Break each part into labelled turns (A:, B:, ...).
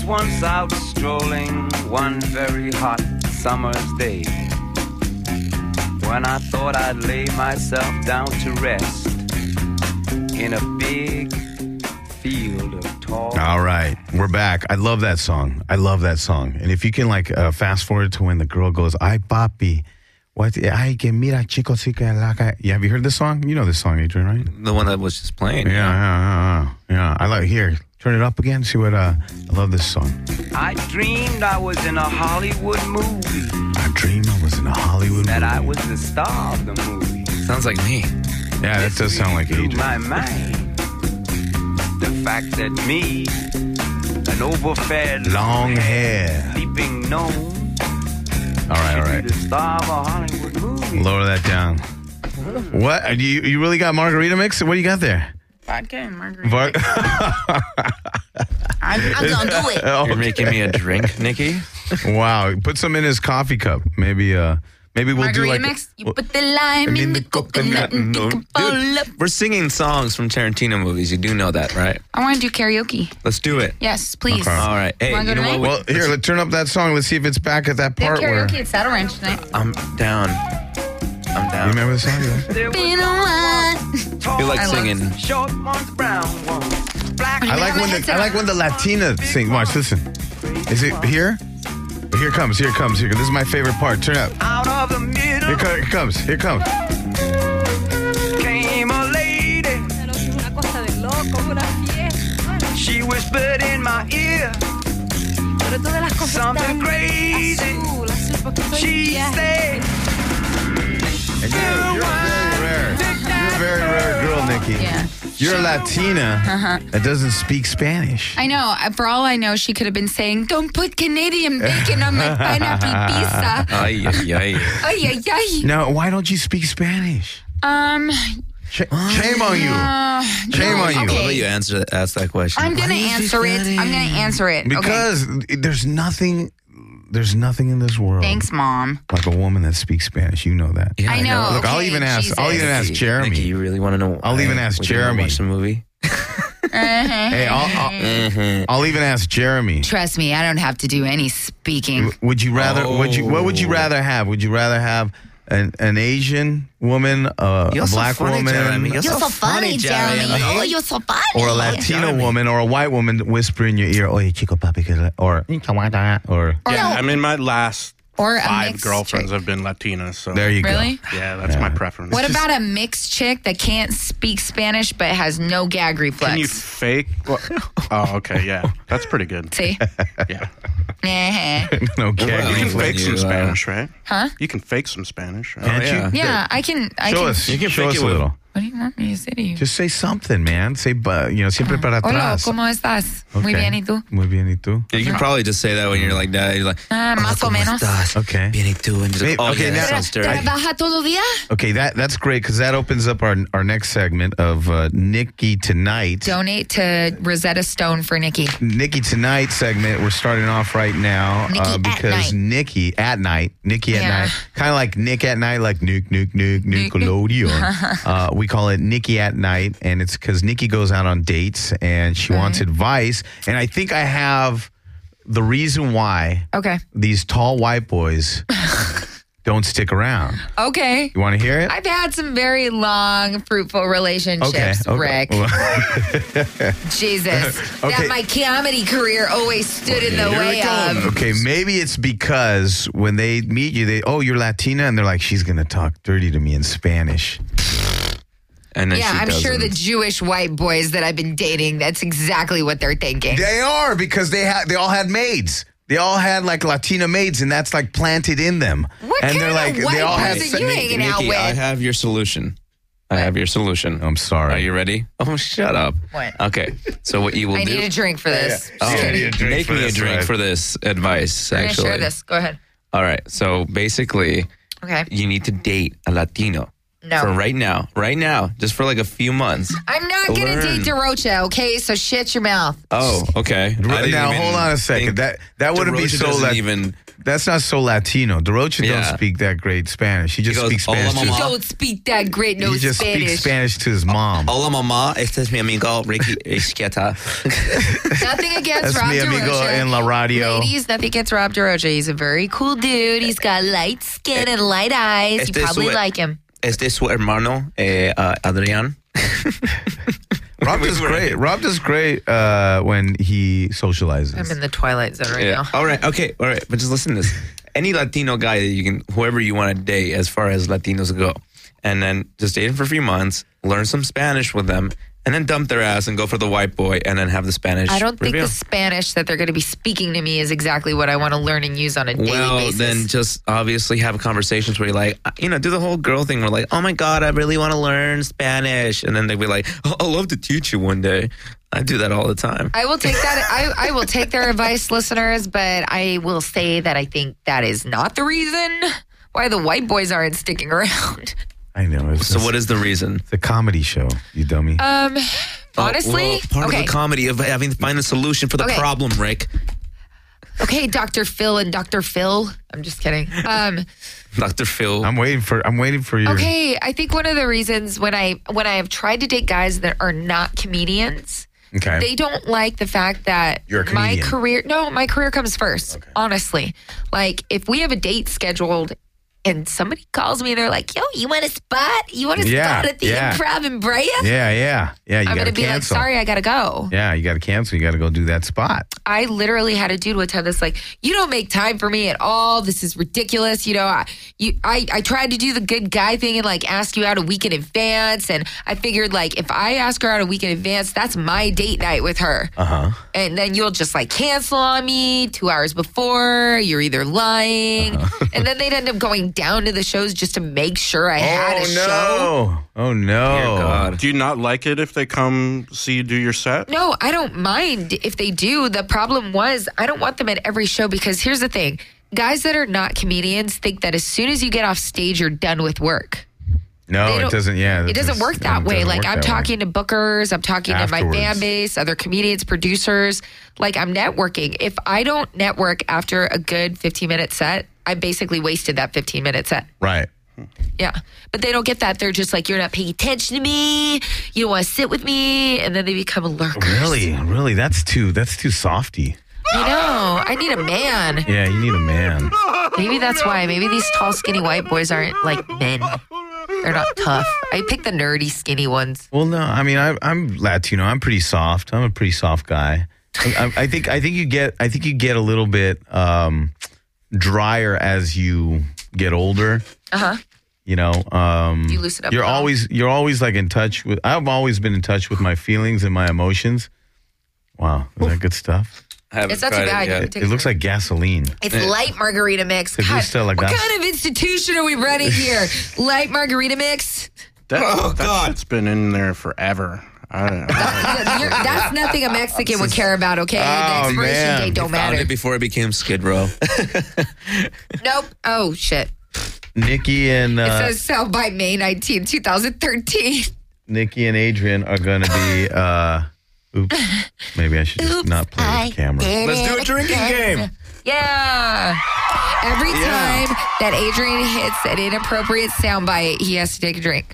A: once out strolling one very hot summer's day, when I thought I'd lay myself down to rest in a big field of tall...
B: All right, we're back. I love that song. And if you can fast forward to when the girl goes, "Ay, papi, what? Ay, que mira, chico, chica, laca." Yeah, have you heard this song? You know this song, Adrian, right?
C: The one that was just playing.
B: Yeah. I like here. Turn it up again. See what? I love this song.
A: I dreamed I was in a Hollywood movie.
B: That
A: I was the star of the movie.
C: Sounds like me.
B: Yeah, that does sound like Adrian.
A: My mind. The fact that me, an overfed,
B: long hair,
A: sleeping gnome.
B: All right.
A: The star of a Hollywood movie.
B: Lower that down. What? You really got margarita mix? What do you got there?
D: Vodka and margarita. I'm gonna do it.
C: You're making me a drink, Nikki?
B: Wow. Put some in his coffee cup. Maybe we'll
D: margarita
B: do like...
D: mix? You put the lime in the coconut and
C: Dude, we're singing songs from Tarantino movies. You do know that, right?
D: I want to do karaoke.
C: Let's do it.
D: Yes, please.
B: Okay.
C: All right. Hey,
D: Wanna go
C: you know
D: tonight?
C: what?
B: Well, here, let's turn up that song. Let's see if it's back at that
D: They have
B: part where...
D: karaoke at Saddle Ranch tonight.
C: I'm down.
B: You remember the song? Yeah?
D: Been a while.
C: Feel like
D: I love
C: singing.
A: Short ones, brown ones, black.
B: I like when the Latina sing. Watch, listen. Is it here? Here it comes. This is my favorite part. Turn it up.
A: Out of the middle.
B: Here it comes.
A: Came a lady. She whispered in my ear something crazy. She said,
B: And you're a very rare girl, Nikki.
D: Yeah.
B: You're a Latina that doesn't speak Spanish.
D: I know. For all I know, she could have been saying, "Don't put Canadian bacon on my pineapple pizza."
C: Ay.
D: Ay, ay, ay.
B: Now, why don't you speak Spanish? Shame on you. Shame on you.
C: I love that you ask that question.
D: I'm going to answer it.
B: Because there's nothing in this world.
D: Thanks, Mom.
B: Like a woman that speaks Spanish. You know that.
C: Yeah,
D: I know.
B: Look, I'll
D: Okay,
B: even ask
D: Jesus.
B: Jeremy.
C: Nikki, you really want to know?
B: I'll even ask Jeremy.
C: Watch the movie.
B: Hey, I'll even ask Jeremy.
D: Trust me, I don't have to do any speaking.
B: Would you rather? What would you rather have? Would you rather have an Asian woman, a black woman,
C: Jeremy.
D: You're so funny, Jeremy. Oh, you're so funny.
B: or a Latino woman, or a white woman whisper in your ear, "Oye, chico, papi," or
E: I mean, my last
D: Or a
E: 5
D: mixed
E: girlfriends
D: chick.
E: have been Latinas. So
B: there you
D: Really?
B: go.
E: yeah, that's my preference.
D: What about a mixed chick that can't speak Spanish but has no gag reflex?
E: Can you fake? Oh, okay, yeah, that's pretty good.
D: See?
E: Yeah,
B: No
E: you
B: gag.
E: can fake some Spanish, right?
D: Huh?
E: You can fake some Spanish, right?
B: Can't you?
D: Yeah, I can.
B: Show us.
C: You can
B: Show
C: fake
B: us
C: it
B: a
C: with-
B: little.
D: What do you want me to say to you?
B: Just say something, man. Say, siempre para
D: Hola,
B: atrás.
D: ¿cómo estás? Muy
B: Okay.
D: bien, ¿y tú?
B: Muy bien, ¿y tú?
C: You can probably just say that when you're like that. You're like,
D: Más o menos.
B: Okay.
C: Bien, y tú? And just,
B: Maybe-
C: oh,
B: okay,
C: yeah,
B: now-
C: that sounds dirty.
D: ¿Trabaja todo día?
B: Okay, that's great because that opens up our next segment of Nikki Tonight.
D: Donate to Rosetta Stone for Nikki.
B: Nikki Tonight segment. We're starting off right now
D: Nikki at
B: because
D: night.
B: Nikki at night,
D: Yeah.
B: kind of like Nick at night, like Nickelodeon. We call it Nikki at night, and it's because Nikki goes out on dates and she wants advice. And I think I have the reason why
D: Okay.
B: these tall white boys don't stick around.
D: Okay.
B: You want to hear it?
D: I've had some very long, fruitful relationships, Rick. Jesus.
B: Okay.
D: That my comedy career always stood in the
B: Here
D: way
B: we go.
D: of.
B: Okay, maybe it's because when they meet you, you're Latina, and they're like, she's going to talk dirty to me in Spanish.
C: And then
D: Yeah,
C: she
D: I'm sure the
C: doesn't.
D: Jewish white boys that I've been dating, that's exactly what they're thinking.
B: They are, because they all had maids. They all had like Latina maids, and that's like planted in them.
D: What
B: and
D: kind
B: they're
D: of
B: like,
D: white
B: they all had.
D: boys are you hanging out
C: Nikki,
D: with?
C: I have your solution.
B: I'm sorry.
C: Are you ready? Oh, shut up.
D: What?
C: Okay. So what you will
D: I
C: do?
D: need a drink for this.
C: Oh,
D: Just kidding.
C: make me a drink for this advice.
D: I'm going to
C: Actually,
D: share this. Go ahead.
C: All right. So basically,
D: Okay.
C: you need to date a Latino.
D: No.
C: For right now, just for like a few months.
D: I'm not going to
C: Learn.
D: date DeRocha, okay? So shut your mouth.
C: Oh, okay. I didn't
B: Now
C: even
B: hold on a second.
C: think
B: That wouldn't be
C: DeRocha
B: so.
C: doesn't even
B: so Latino. DeRocha
C: Yeah.
B: don't speak that great Spanish. He just
C: He goes,
B: speaks Spanish.
C: "Hola,
D: You
C: mama."
D: don't speak that great
B: He just speaks Spanish to his mom.
C: Hola, mamá. Este es mi amigo Ricky Esqueta.
D: Nothing against
B: That's
D: Rob
B: mi amigo
D: DeRocha.
B: en la radio.
D: Ladies, nothing against Rob DeRocha. He's a very cool dude. He's got light skin and light eyes.
C: Este
D: You
C: es
D: probably
C: su-
D: like him.
C: Este es su hermano, Adrián.
B: Rob does great. Rob does great when he socializes.
D: I'm in the twilight zone right now.
C: All right. Okay. All right. But just listen to this. Any Latino guy that you can, whoever you want to date, as far as Latinos go, and then just date him for a few months, learn some Spanish with them, and then dump their ass and go for the white boy, and then have the Spanish.
D: I don't think
C: reveal.
D: the Spanish that they're going to be speaking to me is exactly what I want to learn and use on a daily
C: Well,
D: basis.
C: then just obviously have conversations where you're like, do the whole girl thing. We're like, oh my God, I really want to learn Spanish. And then they'd be like, oh, I'll love to teach you one day. I do that all the time.
D: I will take that. I will take their advice, listeners, but I will say that I think that is not the reason why the white boys aren't sticking around.
B: I know.
C: So what is the reason?
B: It's a comedy show, you dummy.
D: Honestly,
C: part
D: okay.
C: of the comedy of having to find a solution for the
D: Okay.
C: problem, Rick.
D: Okay, Dr. Phil and Dr. Phil. I'm just kidding.
C: Dr. Phil.
B: I'm waiting for your.
D: Okay, I think one of the reasons when I have tried to date guys that are not comedians,
B: Okay.
D: they don't like the fact that
B: You're a
D: my
B: comedian.
D: my career comes first. Honestly, like if we have a date scheduled and somebody calls me and they're like, "Yo, you want a spot? You want a
B: Yeah,
D: spot at the
B: yeah.
D: Improv in Brea?"
B: Yeah. You
D: I'm
B: got
D: gonna
B: to
D: be like,
B: cancel.
D: "Sorry, I gotta go."
B: Yeah, you got to cancel. You got to go do that spot.
D: I literally had a dude one time that's like, "You don't make time for me at all. This is ridiculous." I tried to do the good guy thing and like ask you out a week in advance, and I figured like if I ask her out a week in advance, that's my date night with her. And then you'll just like cancel on me 2 hours before. You're either lying, and then they'd end up going down to the shows just to make sure I had a show.
B: Oh no!
C: Dear God.
E: Do you not like it if they come see you do your set?
D: No, I don't mind if they do. The problem was I don't want them at every show because here's the thing. Guys that are not comedians think that as soon as you get off stage, you're done with work.
B: No,
D: They
B: it
D: don't-
B: doesn't. Yeah,
D: It doesn't work that way. Like I'm talking to bookers, I'm talking to my
B: Afterwards.
D: fan base, other comedians, producers. Like I'm networking. If I don't network after a good 15-minute set, I basically wasted that 15-minute set.
B: Right.
D: Yeah. But they don't get that. They're just like, you're not paying attention to me. You don't want to sit with me. And then they become lurkers.
B: Really, that's too softy.
D: I know. I need a man.
B: Yeah, you need a man.
D: Maybe that's why. Maybe these tall, skinny white boys aren't like men. They're not tough. I pick the nerdy, skinny ones.
B: Well, no, I mean, I'm Latino. I'm pretty soft. I'm a pretty soft guy. I think you get a little bit drier as you get older. You know,
D: You loosen up.
B: you're
D: a little.
B: always like in touch with. I've always been in touch with my feelings and my emotions. Wow, is that good stuff?
C: I haven't
D: It's not too
C: tried
D: bad.
C: it yet.
D: You can take
B: It
D: a
B: looks
D: drink.
B: like gasoline.
D: It's light margarita mix.
B: Te
D: God,
B: gusta la
D: what
B: gas-
D: kind of institution are we running here? Light margarita mix?
C: Oh, God.
E: It's been in there forever. I don't know.
D: That's nothing a Mexican would care about, okay? The expiration
B: man.
D: date don't
C: Found
D: matter.
C: it before it became Skid Row.
D: Nope. Oh, shit.
B: Nikki and
D: It says sell by May 19, 2013.
B: Nikki and Adrian are going to be. Oops, maybe I should just not play with the camera.
C: Let's do a drinking game.
D: Yeah. Every time that Adrian hits an inappropriate soundbite, he has to take a drink.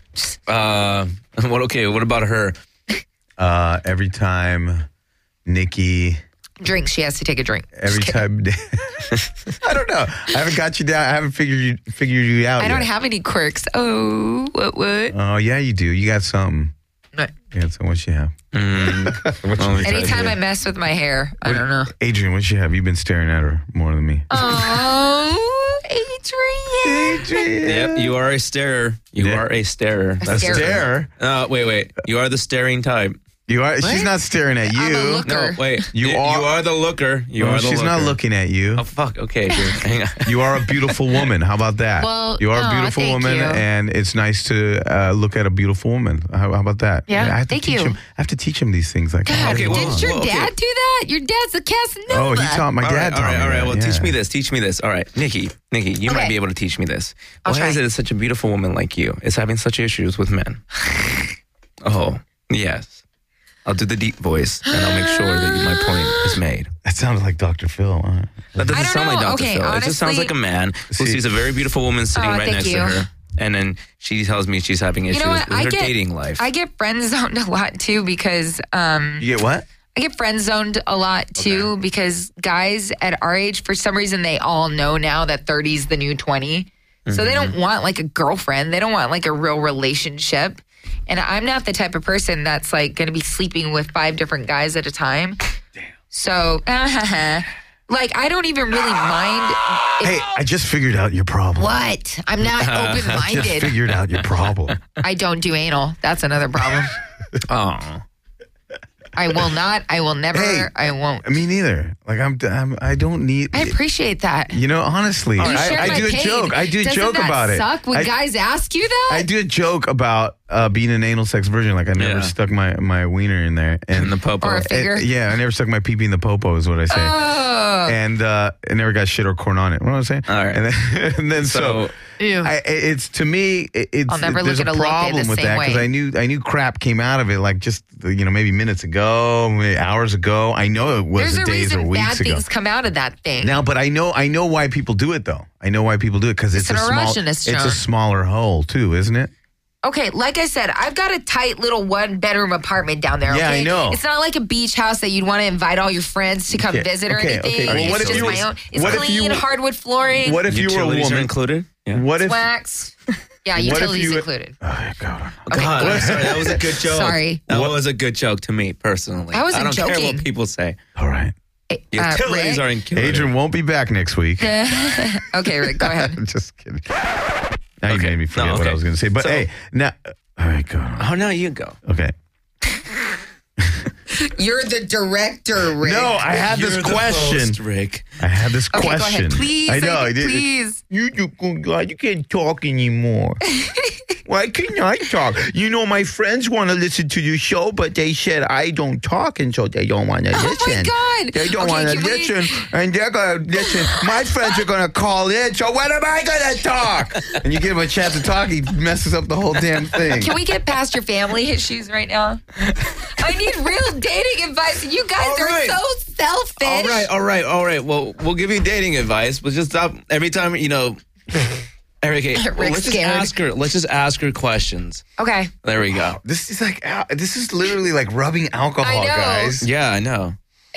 C: What about her?
B: Every time Nikki.
D: Drinks, she has to take a drink.
B: Every time, I don't know. I haven't got you down. I haven't figured you out.
D: I don't
B: yet.
D: have any quirks. Oh, what?
B: Oh yeah, you do. You got something.
D: What?
B: Yeah, so what you have?
D: Anytime I mess with my hair, I don't know.
B: Adrian, what you have? You've been staring at her more than me.
D: Oh, Adrian.
B: Adrian.
C: Yep, you are a starer. You
B: Yeah.
C: are a starer. That's
D: starer.
B: Stare.
C: Wait. You are the staring type.
B: You are. She's not staring at you.
D: I'm a looker.
C: No, wait.
B: You
C: you
B: are-
C: are the looker. You
B: No,
C: are the
B: she's not
C: looker.
B: looking at you.
C: Oh, fuck. Okay, dude. Hang on.
B: You are a beautiful woman. How about that?
D: Well,
B: you are a
D: aw,
B: beautiful
D: thank
B: woman,
D: you.
B: and it's nice to look at a beautiful woman. How about that?
D: Yeah,
B: I have to
D: thank
B: teach
D: you.
B: him. I have to teach him these things. Like,
D: God,
C: Okay, well,
D: didn't your
C: well, okay.
D: dad do that? Your dad's a Casanova.
B: oh, he taught my dad.
C: all right.
B: taught me that,
C: Well,
B: yeah.
C: teach me this. Teach me this. All right, Nikki, you might
D: Okay.
C: be able to teach me this.
D: I'll
C: Why
D: try.
C: is it such a beautiful woman like you is having such issues with men? Oh, yes. I'll do the deep voice, and I'll make sure that my point is made.
B: That sounds like Dr. Phil. Huh?
C: That doesn't
D: I don't
C: sound like
D: know.
C: Dr.
D: Okay,
C: Phil. It just sounds
D: honestly-
C: like a man who
B: See-
C: sees a very beautiful woman sitting right
D: thank
C: next
D: you.
C: to her, and then she tells me she's having issues
D: You know what?
C: with her dating life.
D: I get friend zoned a lot too because
B: You get what?
D: I get friend zoned a lot too because guys at our age, for some reason, they all know now that 30 is the new 20. So they don't want like a girlfriend. They don't want like a real relationship. And I'm not the type of person that's like going to be sleeping with 5 different guys at a time. Damn. So, like, I don't even really mind.
B: Hey, I just figured out your problem.
D: What? I'm not open
B: I just
D: minded.
B: figured out your problem.
D: I don't do anal. That's another problem.
C: Oh,
D: I will not. I will never.
B: Hey.
D: I won't.
B: Me neither. Like I don't need.
D: I appreciate that.
B: You know, honestly,
D: You share
B: I
D: my
B: do a
D: pain.
B: joke. I do a
D: Doesn't
B: joke
D: that
B: about it.
D: suck when guys ask you that?
B: I do a joke about being an anal sex virgin. Like I never
C: Yeah.
B: stuck my wiener in there,
C: and the popo.
D: Or a figure.
B: yeah, I never stuck my pee-pee in the popo. Is what I say.
D: Oh.
B: And I never got shit or corn on it. What was I saying?
C: All right.
B: And then so.
D: Ew.
B: It's to me. It's
D: I'll never
B: there's
D: look at
B: a
D: a look
B: problem
D: the
B: with
D: same
B: that because
D: way.
B: I knew crap came out of it like just maybe minutes ago, maybe hours ago. I know it
D: There's
B: wasn't
D: a
B: days or
D: reason bad
B: weeks ago.
D: things come out of that thing.
B: Now, but I know why people do it though. I know why people do it because it's
D: an
B: a small.
D: erogenous,
B: It's a
D: John.
B: smaller hole too, isn't it?
D: Okay, like I said, I've got a tight little 1-bedroom apartment down there.
B: Yeah,
D: okay?
B: I know.
D: It's not like a beach house that you'd want to invite all your friends to come
B: Okay,
D: visit or
B: okay,
D: anything.
B: okay. Well, what
D: It's
B: if
D: just
B: you-
D: my own. It's
B: what if you-
D: clean, hardwood flooring.
B: What if you were a
C: Utilities are
B: woman?
C: included? Yeah.
B: What if?
D: wax? Yeah,
B: What if
D: utilities
B: you-
D: included.
B: Oh, God.
D: Okay.
C: God, I'm sorry, that was a good joke.
D: Sorry.
C: That was a good joke to me personally.
D: I wasn't
C: don't care
D: joking.
C: what people say.
B: All right.
C: Utilities
D: Rick?
C: are included.
B: Adrian won't be back next week.
D: Okay, Rick, go ahead.
B: I'm just kidding. Now you
C: Okay.
B: made me forget
C: No,
B: what
C: okay.
B: I was going to say. But
C: So-
B: hey, now. All right, God.
C: Oh, no, you go.
B: Okay.
D: You're the director, Rick.
B: No, I had
C: You're
B: this
C: the
B: question.
C: host, Rick.
B: I had this
D: Okay,
B: question.
D: go ahead. Please,
B: I know.
D: please.
B: You can't talk anymore. Why can't I talk? You know, my friends want to listen to the show, but they said I don't talk, and so they don't want to listen.
D: Oh my God.
B: They don't
D: Okay,
B: want to
D: can we-
B: listen, and they're going to listen. My friends are going to call in, so when am I going to talk? And you give him a chance to talk, he messes up the whole damn thing.
D: Can we get past your family issues right now? I need real dating advice. You guys
C: All
D: are
C: right.
D: so selfish.
C: All right. Well, we'll give you dating advice, but just stop every time, Eric, hey,
D: Rick's
C: let's just
D: scared.
C: ask her. Let's just ask her questions.
D: Okay.
C: There we go.
B: This is literally like rubbing alcohol,
D: I know.
B: guys.
C: Yeah, I know.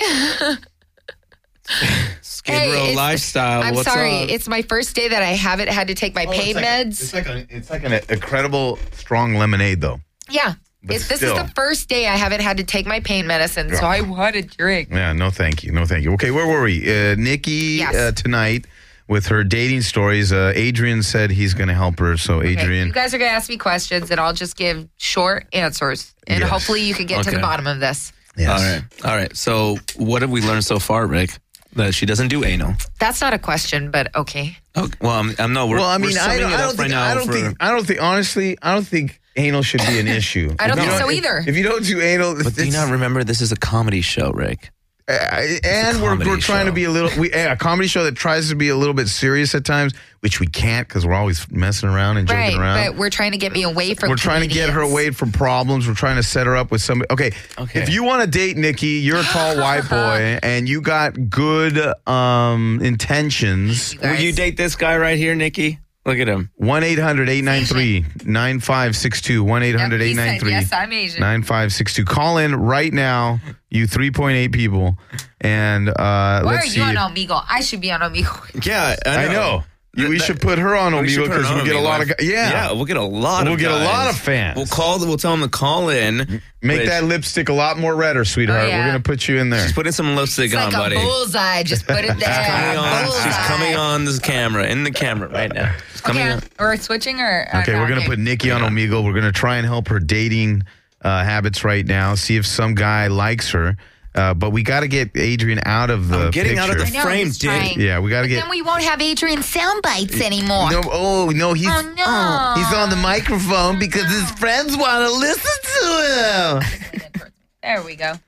C: Skid
D: Hey,
C: Row
D: it's-
C: lifestyle.
D: I'm
C: What's
D: sorry.
C: up?
D: It's my first day that I haven't had to take my pain meds.
B: It's like an incredible strong lemonade, though.
D: Yeah.
B: But
D: This is
B: still.
D: the first day I haven't had to take my pain medicine, so I want a drink.
B: Yeah, no, thank you. Okay, where were we? Nikki
D: Yes.
B: tonight with her dating stories. Adrian said he's going to help her. So,
D: Okay,
B: Adrian,
D: you guys are going to ask me questions, and I'll just give short answers. And
B: Yes.
D: hopefully you can get to the
C: Okay.
D: bottom of this.
B: yes.
C: All right. So, what have we learned so far, Rick? That she doesn't do anal.
D: That's not a question, but okay.
C: Okay. Well, I'm no. We're,
B: Well, I mean,
C: we're
B: I
C: summing
B: don't,
C: it
B: I
C: up
B: don't
C: right
B: think,
C: now
B: I don't
C: for-
B: think, I don't think, honestly, I don't think anal should be an issue.
D: I don't
B: If you
D: think so either.
B: If you don't do anal,
C: But do you
B: it's-
C: not remember this is a comedy show, Rick?
B: and we're
C: comedy
B: trying to
C: show.
B: be a comedy show that tries to be a little bit serious at times, which we can't because we're always messing around and joking
D: Right,
B: around.
D: but we're trying to get me away from
B: We're trying to get her
D: comedians.
B: away from problems. We're trying to set her up with somebody. Okay.
C: Okay.
B: If you want to date Nikki, you're a tall white boy and you got good intentions.
D: You guys-
C: Will you date this guy right here, Nikki? Look at him.
B: 1-800-893-9562. 1-800-893.
D: Yes, I'm Asian.
B: 9562. Call in right now, you 3.8 people. And
D: Why
B: let's
D: are
B: see.
D: you on Omegle? I should be on Omegle.
C: Yeah,
B: I know. We should put her on
C: We should
B: Omegle
C: put her
B: because
C: on
B: we'll get a
C: Omegle.
B: lot of guys.
C: Yeah, we'll get a lot.
B: We'll
C: of
B: get a
C: guys.
B: lot of fans.
C: We'll tell them to call in.
B: Make
C: which-
B: that lipstick a lot more redder, sweetheart.
D: Oh, yeah.
B: We're going to put you in there.
C: Just put in some lipstick
D: It's
C: on,
D: like
C: buddy.
D: a bullseye. Just put it there.
C: Coming on, she's
D: Bullseye.
C: coming on this camera, in the camera right now. She's coming
D: Okay,
C: on.
D: we're switching or
B: Okay, we're going to put Nikki on Omegle. We're going to try and help her dating habits right now, see if some guy likes her. But we got to get Adrian out of the
C: I'm getting out of
B: picture.
C: the frame, dude.
B: Yeah, we got to get...
D: Then we won't have Adrian sound bites anymore.
B: No, he's
D: Oh, no.
B: he's on the microphone because his friends want to listen to him.
D: There we go.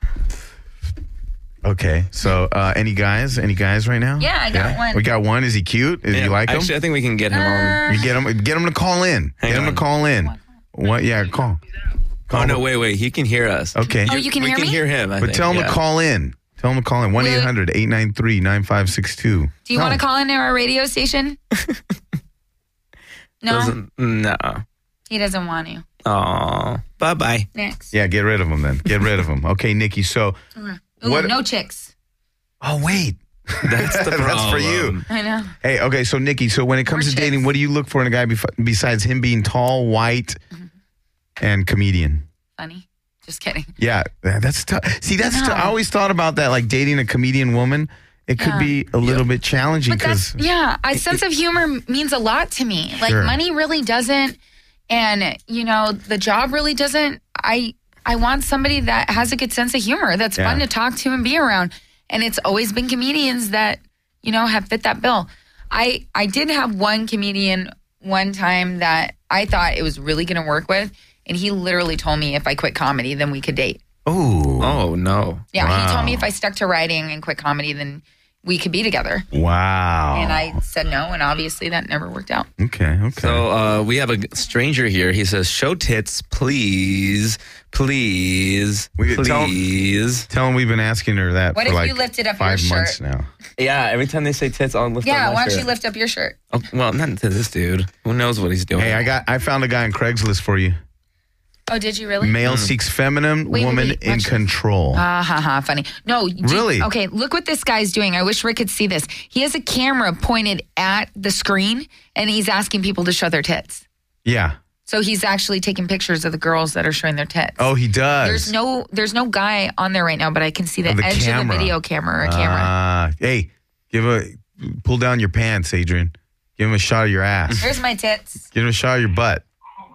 B: Okay, so any guys right now?
D: Yeah, I got one.
B: We got one. Is he cute? Do
C: Yeah,
B: you like him?
C: actually, I think we can get him on.
B: You get him to call in.
C: Hang
B: Get him
C: on.
B: to call in. What? Yeah, call.
C: Oh, no, wait. He can hear us.
B: Okay.
D: Oh, you can
C: we
D: hear
C: can
D: me?
C: hear him, I
B: But
C: think.
B: tell him
C: Yeah.
B: to call in. Tell him to call in. 1-800-893-9562.
D: Do you want to call into our radio station? No,
C: No.
D: he doesn't want to.
C: Oh, bye-bye.
D: Next.
B: Yeah, get rid of him then. Get rid of him. Okay, Nikki. So,
D: Ooh,
B: What-
D: no chicks.
B: oh, wait.
C: That's the problem.
B: That's for you.
D: I know.
B: Hey, okay, so Nikki, so when it comes to
D: More
B: dating,
D: chicks.
B: what do you look for in a guy besides him being tall, white, and comedian?
D: Funny. Just kidding.
B: Yeah, that's tough. See, that's
D: No.
B: I always thought about that, like dating a comedian woman. It could
D: Yeah.
B: be a little bit challenging
D: But that's,
B: because
D: a sense of humor means a lot to me. Like
B: Sure.
D: money really doesn't, and the job really doesn't. I want somebody that has a good sense of humor, that's fun
B: Yeah.
D: to talk to and be around. And it's always been comedians that have fit that bill. I did have one comedian one time that I thought it was really going to work with, and he literally told me if I quit comedy, then we could date.
C: Oh, no.
D: Yeah,
B: Wow.
D: he told me if I stuck to writing and quit comedy, then we could be together.
B: wow.
D: And I said no, and obviously that never worked out.
B: Okay.
C: So we have a stranger here. He says, show tits, please. Please.
B: We could tell-
C: Please.
B: Tell him we've been asking her that
D: What
B: for
D: if
B: like
D: you lifted up
B: 5
D: your
B: months
D: shirt?
B: now.
C: Yeah, every time they say tits, I'll lift up
D: Yeah,
C: my
D: why don't
C: shirt.
D: you lift up your shirt?
C: Oh, well, not to this dude. Who knows what he's doing?
B: Hey, I found a guy on Craigslist for you.
D: Oh, did you really?
B: Male seeks feminine,
D: Wait,
B: woman
D: wait,
B: in
D: watch this.
B: control.
D: Funny. No,
B: Really?
D: Okay, look what this guy's doing. I wish Rick could see this. He has a camera pointed at the screen, and he's asking people to show their tits.
B: Yeah.
D: So he's actually taking pictures of the girls that are showing their tits.
B: Oh, he does.
D: There's no guy on there right now, but I can see the,
B: Oh, the
D: edge
B: camera.
D: of the video camera or camera.
B: Hey, pull down your pants, Adrian. Give him a shot of your ass.
D: Here's my tits.
B: Give him a shot of your butt.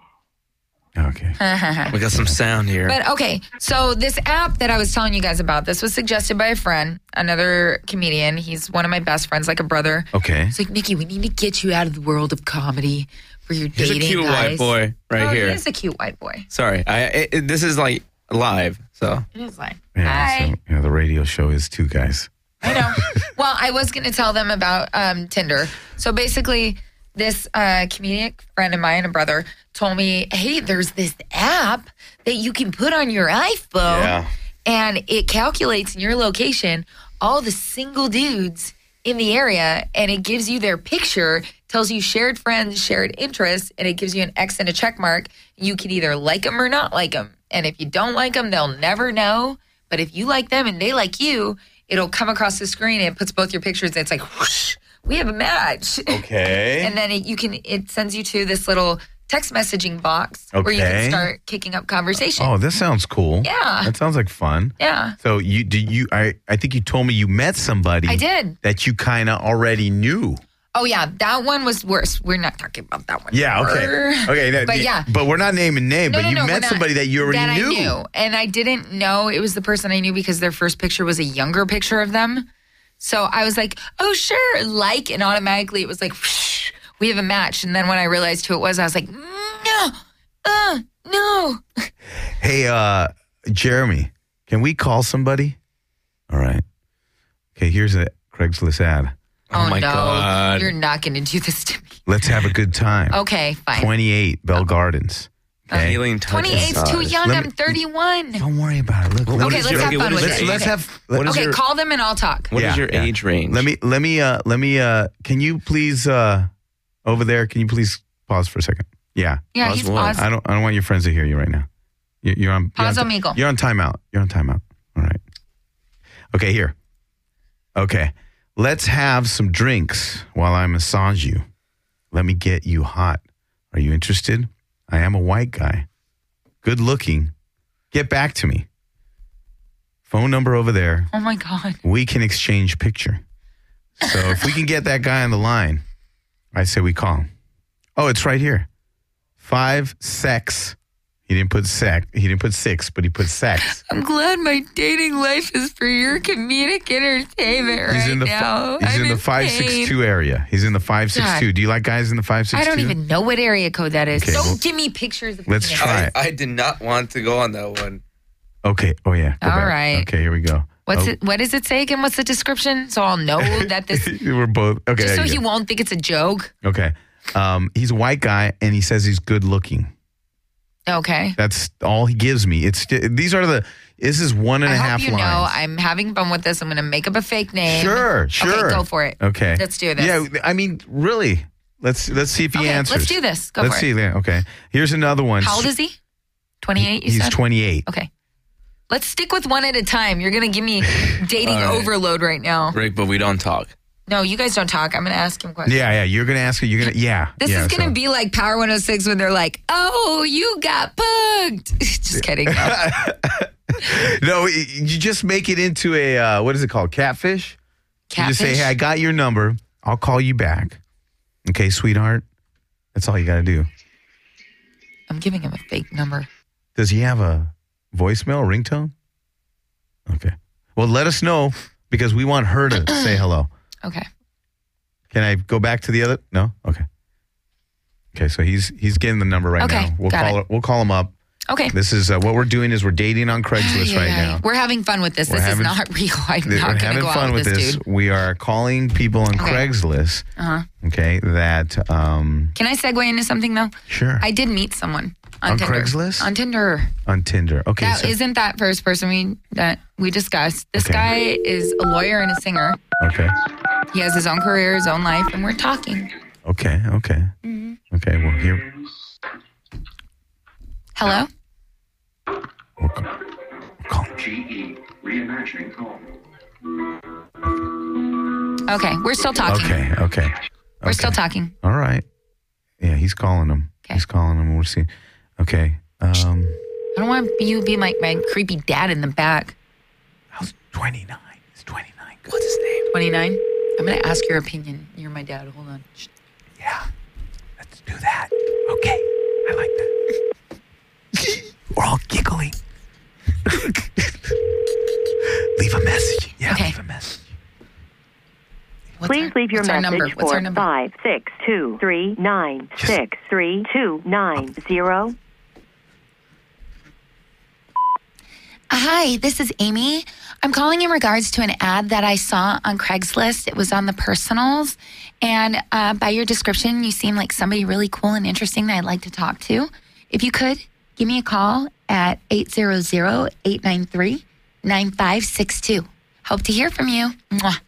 B: Okay.
C: We got some sound here.
D: But okay, so this app that I was telling you guys about, this was suggested by a friend, another comedian. He's one of my best friends, like a brother.
B: Okay.
D: It's like, Nikki, we need to get you out of the world of comedy for your
C: Here's a
D: dating
C: cute
D: guys.
C: white boy right here.
D: He is a cute white boy.
C: Sorry. This is like live, so.
D: It is like,
B: Yeah,
D: hi.
B: so, the radio show is two guys.
D: I know. Well, I was going to tell them about Tinder. So basically, this comedic friend of mine, a brother, told me, hey, there's this app that you can put on your iPhone,
B: Yeah.
D: and it calculates in your location all the single dudes in the area, and it gives you their picture, tells you shared friends, shared interests, and it gives you an X and a check mark. You can either like them or not like them. And if you don't like them, they'll never know. But if you like them and they like you, it'll come across the screen and it puts both your pictures, and it's like, whoosh, we have a match.
B: Okay.
D: And then it sends you to this little text messaging box where you
B: Okay.
D: can start kicking up conversation.
B: Oh, this sounds cool.
D: Yeah.
B: That sounds like fun.
D: Yeah,
B: So I think you told me you met somebody
D: I did.
B: that you kind of already knew.
D: Oh, yeah, that one was worse. We're not talking about that one.
B: Yeah, okay. Okay.
D: But yeah.
B: But we're not naming names, but you
D: we're
B: met
D: not.
B: somebody that you already
D: that
B: knew.
D: I knew. And I didn't know it was the person I knew because their first picture was a younger picture of them. So I was like, oh, sure, like, and automatically it was like, whoosh, we have a match. And then when I realized who it was, I was like, no.
B: Hey, Jeremy, can we call somebody? All right. Okay, here's a Craigslist ad.
C: Oh my
D: no,
C: God.
D: you're not going to do this to me.
B: Let's have a good time.
D: Okay, fine.
B: 28 Bell Gardens. Okay.
C: Healing touch.
D: 28's too young.
B: Let me-
D: I'm 31.
B: Don't worry about it. Look,
D: Okay, let's have fun with
B: let's,
D: it.
B: let's
D: Okay.
B: have.
C: What is
D: Okay,
C: your-
D: call them and I'll talk.
C: What is
B: Yeah,
C: your
B: yeah.
C: age range?
B: Let me. Can you please over there? Can you please pause for a second? Yeah.
D: Yeah,
C: Pause
D: he's
C: what?
D: paused.
B: I don't want your friends to hear you right now. You're on.
D: Pause,
B: you're on,
D: amigo.
B: You're on timeout. You're on timeout. All right. Okay, here. Okay. Let's have some drinks while I massage you. Let me get you hot. Are you interested? I am a white guy. Good looking. Get back to me. Phone number over there.
D: Oh my God.
B: We can exchange picture. So if we can get that guy on the line, I say we call him. Oh, it's right here. 5 sex. He didn't put sec. He didn't put 6, but he put sex.
D: I'm glad my dating life is for your comedic entertainment right now.
B: He's
D: I'm
B: in the
D: pain.
B: 562 area. He's in the 562.
D: God.
B: Do you like guys in the 562?
D: I don't even know what area code that is.
B: Okay,
D: Don't
B: well,
D: give me pictures of
B: let's
D: penis.
B: try it.
C: I did not want to go on that one.
B: Okay. Oh yeah. Go
D: All
B: back.
D: right.
B: Okay. Here we go.
D: What does it say again? What's the description? So I'll know that this,
B: We're both okay.
D: just so
B: there you
D: he
B: go.
D: won't think it's a joke.
B: Okay. He's a white guy, and he says he's good looking.
D: Okay.
B: That's all he gives me. This is 1.5
D: I hope
B: lines.
D: you know I'm having fun with this. I'm going to make up a fake name.
B: Sure.
D: Okay, go for it.
B: Okay.
D: Let's do this.
B: Yeah, I mean, really. Let's see if he answers.
D: Let's do this. Go
B: Let's
D: for
B: see.
D: it.
B: Yeah, okay. Here's another one.
D: How old is he? 28, you
B: He's
D: said?
B: 28.
D: Okay. Let's stick with one at a time. You're going to give me dating
C: All right.
D: overload right now.
C: Rick, but we don't talk.
D: No, you guys don't talk. I'm going to ask him questions.
B: Yeah. You're going to ask her. You're going to, yeah.
D: This
B: yeah,
D: is going to
B: so-
D: be like Power 106 when they're like, oh, you got bugged. Just kidding. No.
B: No, you just make it into a, what is it called? Catfish? You just say,
D: Catfish?
B: hey, I got your number. I'll call you back. Okay, sweetheart? That's all you got to do.
D: I'm giving him a fake number.
B: Does he have a voicemail, ringtone? Okay. Well, let us know because we want her to say hello.
D: Okay.
B: Can I go back to the other? No? Okay. Okay, so he's getting the number right
D: Okay,
B: now. We'll call him up.
D: Okay.
B: This is what we're doing is we're dating on Craigslist right now.
D: We're having fun with this.
B: We're
D: This is
B: having-
D: not real. I'm
B: We're
D: not going to
B: having
D: go
B: fun
D: out with this dude.
B: We are calling people on Craigslist. Okay, that
D: Can I segue into something though?
B: sure.
D: I did meet someone on
B: On
D: Tinder.
B: Craigslist?
D: On Tinder.
B: On Tinder. Okay.
D: That
B: so,
D: isn't that first person that we discussed. This
B: Okay.
D: guy is a lawyer and a singer.
B: okay.
D: He has his own career, his own life, and we're talking.
B: Okay. Okay.
D: Mm-hmm.
B: Okay. Well, here
D: Hello?
B: we'll call him.
F: GE reimagining home.
D: Okay, we're still talking.
B: Okay.
D: We're still talking.
B: All right. Yeah, he's calling him.
D: Okay.
B: He's calling him. We'll see. Okay.
D: I don't want you to be my creepy dad in the back.
B: How's 29? It's 29.
C: What's his name?
D: 29? I'm going to ask your opinion. You're my dad. Hold on. Shh.
B: Yeah. Let's do that. Okay. I like that. We're all giggling. Leave a message. Yeah,
D: Okay.
B: leave a message.
G: Please leave your
D: what's our
G: message
D: number? What's
G: for
D: our number?
G: 56239632990.
D: Hi, this is Amy. I'm calling in regards to an ad that I saw on Craigslist. It was on the personals. And by your description, you seem like somebody really cool and interesting that I'd like to talk to. If you could, give me a call at 800-893-9562. Hope to hear from you. Mwah.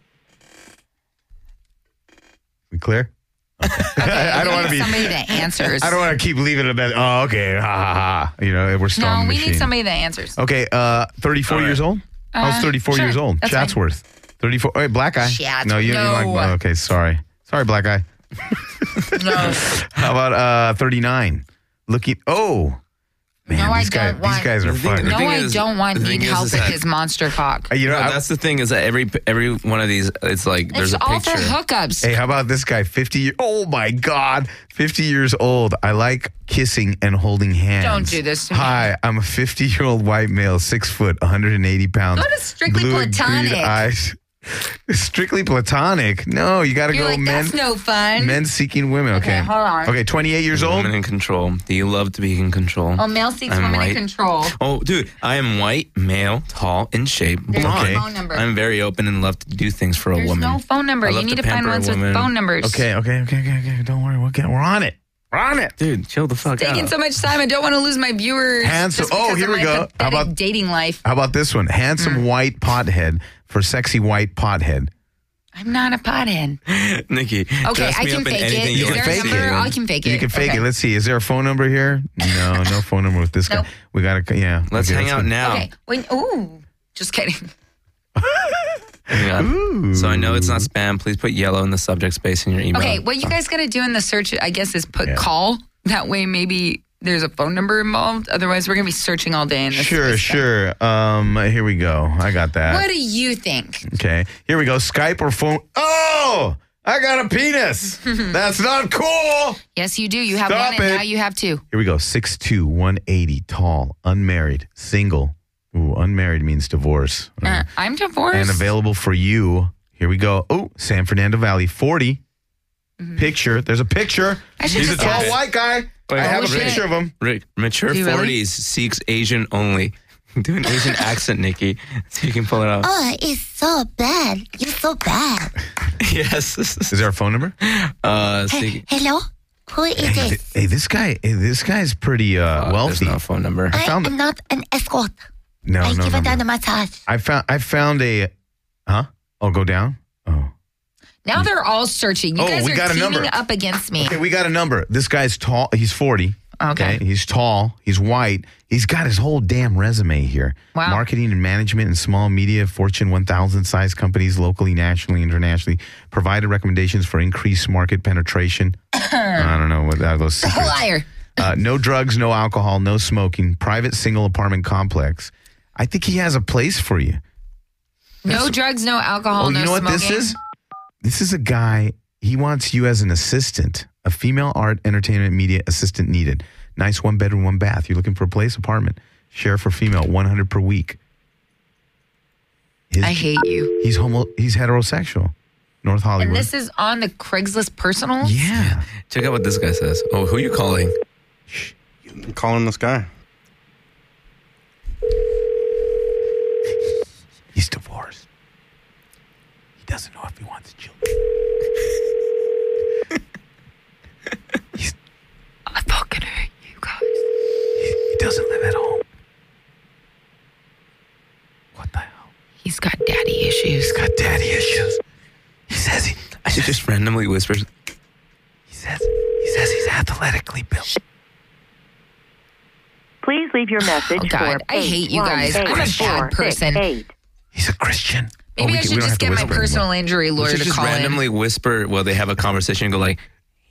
B: We clear? I don't want to be.
D: somebody that answers.
B: I don't want to keep leaving it at. Oh, okay. Ha ha ha. You know, we're still
D: No,
B: on the
D: we
B: machine.
D: need somebody that answers.
B: Okay. 34
C: All right.
B: years old. I was 34
D: sure.
B: years old.
D: That's fine.
B: Chatsworth. 34. Wait, black guy. No, you
D: No.
B: like. Oh, okay, sorry. Sorry, black guy.
D: No.
B: How about 39? Looking. Oh, man,
D: No, I
B: these guys.
D: don't want-
B: These guys are
C: The thing-
B: fun.
C: the
D: No,
C: thing
D: I
C: is-
D: don't want
C: the thing
D: need
C: is
D: help
C: is
D: with
C: that-
D: his monster cock.
B: You know,
C: No, that's the thing is that every one of these, it's like there's
D: It's
C: a
D: all
C: picture.
D: for hookups.
B: hey, how about this guy? 50. Oh my God, 50 years old. I like kissing and holding hands.
D: Don't do this to me.
B: Hi, I'm a 50-year-old white male, 6 foot, 180 pounds.
D: Go to Strictly
B: blue and green
D: Platonic.
B: eyes. Strictly platonic. No, you got to
D: You're
B: go
D: like,
B: men.
D: that's no fun.
B: Men seeking women. Okay.
D: hold on.
B: Okay, 28 years old.
C: Women in control. Do you love to be in control?
D: Oh, male seeks
C: I'm
D: women in
C: white.
D: control.
C: Oh, dude, I am white, male, tall, in shape,
D: There's
C: blonde.
D: no phone number.
C: I'm very open and love to do things for a
D: There's
C: woman.
D: no phone number.
C: I
D: You
C: love
D: need
C: to
D: to find
C: pamper a
D: ones with
C: woman.
D: phone numbers.
B: Okay. Don't worry. We're on it. We're on it.
C: Dude, chill the fuck
D: Taking
C: out.
D: so much time. I don't want to lose my viewers.
B: Handsome-
D: just because
B: oh, here
D: of
B: we
D: my
B: go. How
D: pathetic
B: about-
D: dating life?
B: How about this one? Handsome white pothead for sexy white pothead.
D: I'm not a pothead.
C: Nikki,
D: Okay,
C: dress
D: I
C: me
D: can
C: up in
D: fake
C: anything
D: it.
C: you
D: Is
C: want
D: there
C: to
D: a
B: fake
D: number?
B: it.
D: I can fake it.
B: You can fake
D: Okay.
B: it. Let's see. Is there a phone number here? No phone number with this
D: Nope.
B: guy. We got to, yeah.
C: Let's
B: Okay,
C: hang out
B: go.
C: now.
D: Okay. Ooh. Just kidding.
C: Hang on. So I know it's not spam. Please put yellow in the subject space in your email.
D: Okay, what you guys got to do in the search, I guess, is put
B: Yeah.
D: call. That way, maybe there's a phone number involved. Otherwise, we're going to be searching all day. In this
B: Sure. Here we go. I got that.
D: What do you think?
B: Okay. Here we go. Skype or phone. Oh, I got a penis. That's not cool.
D: Yes, you do. You have
B: Stop
D: one, and
B: it.
D: now you have two.
B: Here we go. 6'2", 180, tall, unmarried, single. Ooh, unmarried means divorce.
D: I'm divorced.
B: And available for you. Here we go. Oh, San Fernando Valley, 40. Picture. There's a picture.
D: I should
B: He's a
D: just
B: tall
D: ask-
B: white guy.
C: Wait,
B: I have a
D: shit.
B: picture of him.
C: Rick, mature
D: Do you
C: 40s
D: really?
C: seeks Asian only. Do an Asian accent, Nikki, so you can pull it out.
H: Oh, it's so bad. You're so bad.
C: Yes.
B: Is there a phone number?
C: So you-
H: Hello? Who is this?
B: Hey, this guy's pretty
C: There's
B: wealthy.
C: no phone number.
H: I
B: found
H: am not an escort.
B: No,
H: I
B: no,
H: give
B: no,
H: a down
B: no.
H: a massage.
B: I found a, huh? Oh, go down? Oh.
D: Now they're all searching. You guys
B: we
D: are
B: got a
D: teaming
B: number.
D: up against me.
B: Okay, we got a number. This guy's tall. He's 40.
D: Okay.
B: He's tall. He's white. He's got his whole damn resume here.
D: Wow.
B: Marketing and management in small media, Fortune 1000 size companies, locally, nationally, internationally. Provided recommendations for increased market penetration. I don't know what those secrets.
D: Liar.
B: No drugs, no alcohol, no smoking. Private single apartment complex. I think he has a place for you.
D: No drugs, no alcohol,
B: Oh,
D: no
B: you know what
D: smoking.
B: this is? This is a guy. He wants you as an assistant, a female art, entertainment, media assistant needed. Nice 1-bedroom, 1-bath. You're looking for a place, apartment. Share for female, 100 per week.
D: I hate you.
B: He's heterosexual. North Hollywood.
D: And this is on the Craigslist personals?
B: Yeah.
C: Check out what this guy says. Oh, who are you calling?
E: I'm calling this guy.
B: He's divorced. He doesn't know if he wants children.
D: I fucking hate you guys.
B: He doesn't live at home. What the hell?
D: He's got daddy issues.
B: He's got daddy issues. He says
C: She just randomly whispers.
B: he says he's athletically built.
G: Please leave your message
D: Oh, God.
G: for
D: I hate you guys. I'm a bad person.
G: 8.
B: He's a Christian.
D: Maybe I
B: we
D: should
B: don't
D: just
B: have to
D: get my
B: whisper
D: personal
B: anymore.
D: injury lawyer
C: Should
D: to
C: just
D: call in.
C: randomly whisper while they have a conversation and go like,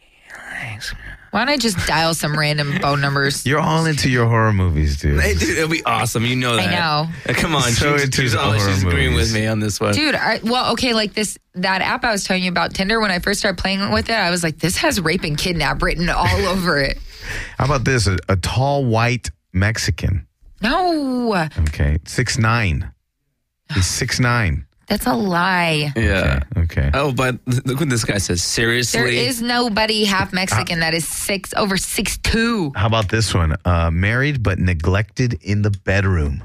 D: Why don't I just dial some random phone numbers?
B: You're all into your horror movies, dude.
C: hey, dude, it'll be awesome. You know that.
D: know.
C: Come on.
B: So into
C: she's
B: horror
C: agreeing
B: movies.
C: with me on this one.
D: Dude, okay, like that app I was telling you about, Tinder, when I first started playing with it, I was like, this has rape and kidnap written all over it.
B: How about this? A tall white Mexican.
D: No,
B: Okay. 6'9". He's 6'9".
D: that's a lie.
C: Yeah.
B: Okay.
C: Oh, but look what this guy says. Seriously?
D: There is nobody half Mexican that is over 6'2".
B: How about this one? Married but neglected in the bedroom.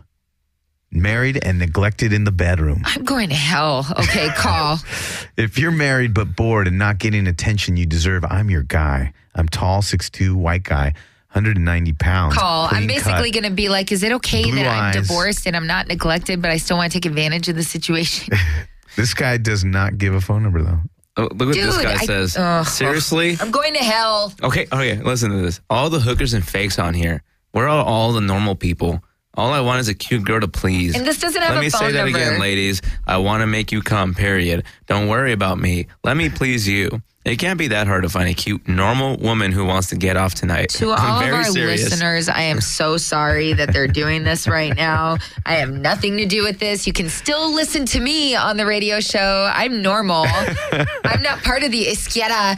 B: Married and neglected in the bedroom.
D: I'm going to hell. Okay, call.
B: If you're married but bored and not getting attention you deserve, I'm your guy. I'm tall, 6'2", white guy, 190 pounds.
D: Call. I'm
B: clean
D: basically
B: cut.
D: going to be like, is it okay
B: Blue
D: that I'm
B: eyes.
D: divorced and I'm not neglected, but I still want to take advantage of the situation?
B: This guy does not give a phone number, though.
C: Oh, look what this
D: Dude,
C: guy says. Seriously?
D: I'm going to hell.
C: Okay, listen to this. All the hookers and fakes on here. We're all the normal people. All I want is a cute girl to please.
D: And this doesn't have
C: Let
D: a
C: me
D: phone
C: say that
D: number.
C: again, ladies. I want to make you come, period. Don't worry about me. Let me please you. It can't be that hard to find a cute, normal woman who wants to get off tonight.
D: To
C: I'm
D: all of
C: very
D: our
C: serious.
D: listeners, I am so sorry that they're doing this right now. I have nothing to do with this. You can still listen to me on the radio show. I'm normal. I'm not part of the Izquierda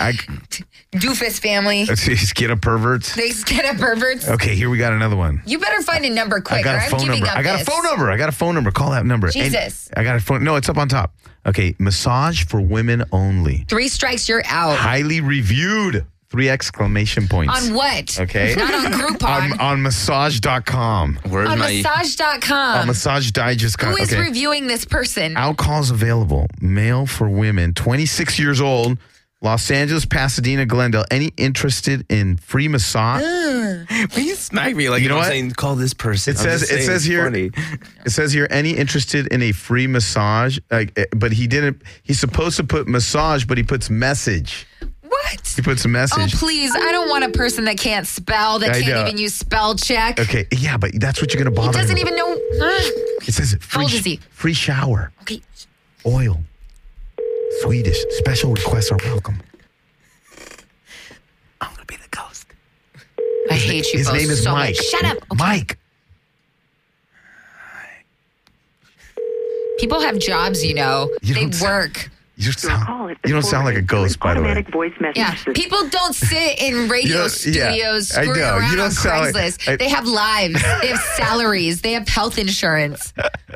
D: doofus family.
B: Izquierda perverts.
D: The Izquierda perverts.
B: Okay, here we got another one.
D: You better find a number quick,
B: I got
D: or
B: a
D: I'm
B: phone
D: giving
B: number.
D: up
B: I got
D: this.
B: a phone number. Call that number.
D: Jesus.
B: I got a phone. No, it's up on top. Okay, massage for women only.
D: 3 strikes, you're out.
B: Highly reviewed. 3 exclamation points.
D: On what?
B: Okay.
D: Not on Groupon.
B: on massage.com.
C: Where's
D: On
C: my
D: massage.com.
B: On Massage Digest.
D: Who is
B: okay.
D: reviewing this person?
B: Alcohol's available. Male for women, 26 years old, Los Angeles, Pasadena, Glendale. Any interested in free massage?
C: Please smack me like
B: You know
C: I'm
B: what?
C: saying call this person.
B: It
C: I'm
B: says
C: just
B: it
C: saying
B: says
C: it's
B: here
C: funny.
B: it says here any interested in a free massage, but he didn't. He's supposed to put massage, but he puts message.
D: What?
B: He puts a
D: Oh,
B: message.
D: please. I don't want a person that can't spell, that
B: I
D: can't
B: know.
D: even use spell check.
B: Okay, yeah, but that's what you're gonna bother.
D: He doesn't
B: him.
D: even know.
B: It says free,
D: old is he?
B: free shower,
D: Okay.
B: oil, Swedish. Special requests are welcome.
C: I'm gonna be the ghost.
D: I hate you
B: His
D: both
B: name is
D: so
B: Mike.
D: much. Shut up. Okay.
B: Mike.
D: People have jobs, you know.
B: You
D: They
B: don't sound-
D: work.
B: You
G: Your call has been
B: don't sound like a
G: forwarded to
B: ghost,
G: an
B: by the way.
G: automatic voice message
D: Yeah.
G: system.
D: People don't sit in radio
B: Yeah,
D: studios
B: I
D: screwing
B: know. You
D: around
B: don't
D: on
B: sound like-
D: Craigslist. They have lives. They have salaries. They have health insurance.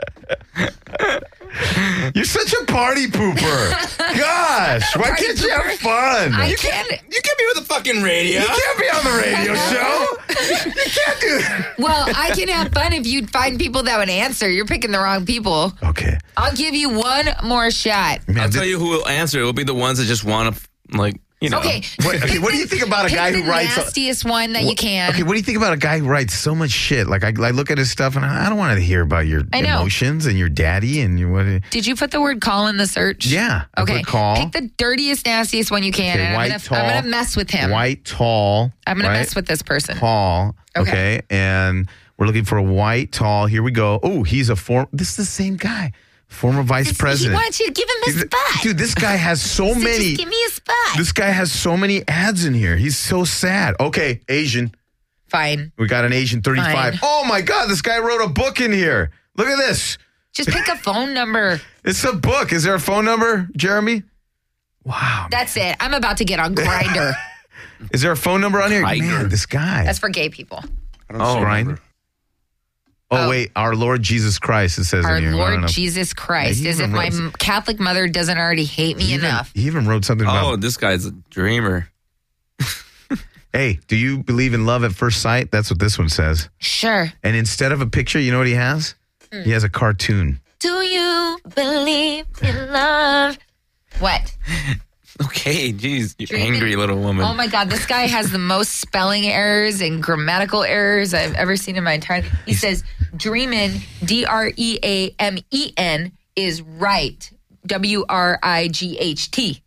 B: You're such a party pooper. Gosh, why
D: Party
B: can't you have
D: pooper?
B: fun?
D: I can't.
C: You can't be with the fucking radio.
B: You can't be on the radio show. You can't do that.
D: Well, I can have fun if you'd find people that would answer. You're picking the wrong people.
B: Okay.
D: I'll give you one more shot.
B: Man,
C: I'll tell you who will answer. It will be the ones that just want to, like, You know.
D: Okay.
B: What do you think about a guy who writes?
D: the nastiest one that you can.
B: Okay, what do you think about a guy who writes so much shit? Like I look at his stuff and I don't want to hear about your
D: I know.
B: emotions and your daddy and your what.
D: Did you put the word call in the search?
B: Yeah. I
D: Okay.
B: put call.
D: Pick the dirtiest, nastiest one you can.
B: Okay,
D: and
B: white,
D: I'm
B: tall,
D: gonna mess with him.
B: White, tall.
D: I'm gonna
B: right?
D: mess with this person.
B: Tall.
D: Okay.
B: Okay. And we're looking for a white, tall. Here we go. Oh, he's this is the same guy. Former vice
H: He
B: president.
H: wants you to give him a spot.
B: Dude, this guy has so
H: So
B: many.
H: just give me a spot.
B: This guy has so many ads in here. He's so sad. Okay, Asian.
D: Fine.
B: We got an Asian 35.
D: Fine.
B: Oh my God, this guy wrote a book in here. Look at this.
D: Just pick a phone number.
B: It's a book. Is there a phone number, Jeremy? Wow.
D: That's it. I'm about to get on Grindr.
B: Is there a phone number on here?
C: Tiger.
B: Man, this guy.
D: That's for gay people.
E: I don't see a
B: right.
E: number.
B: Oh, wait. Our Lord Jesus Christ, it says
D: Our
B: in here. I don't
D: Lord
B: know.
D: Jesus Christ.
B: Yeah, he
D: As if
B: even
D: my
B: wrote-
D: Catholic mother doesn't already hate me enough.
B: He even wrote something
C: Oh,
B: about,
C: this guy's a dreamer.
B: hey, do you believe in love at first sight? That's what this one says.
D: Sure.
B: And instead of a picture, you know what he has? He has a cartoon.
H: Do you believe in love?
D: What?
C: Okay, geez, you
D: Dreaming.
C: angry little woman.
D: Oh my God, this guy has the most spelling errors and grammatical errors I've ever seen in my entire life. He says Dreamin, Dreamen, is right. WRIGHT.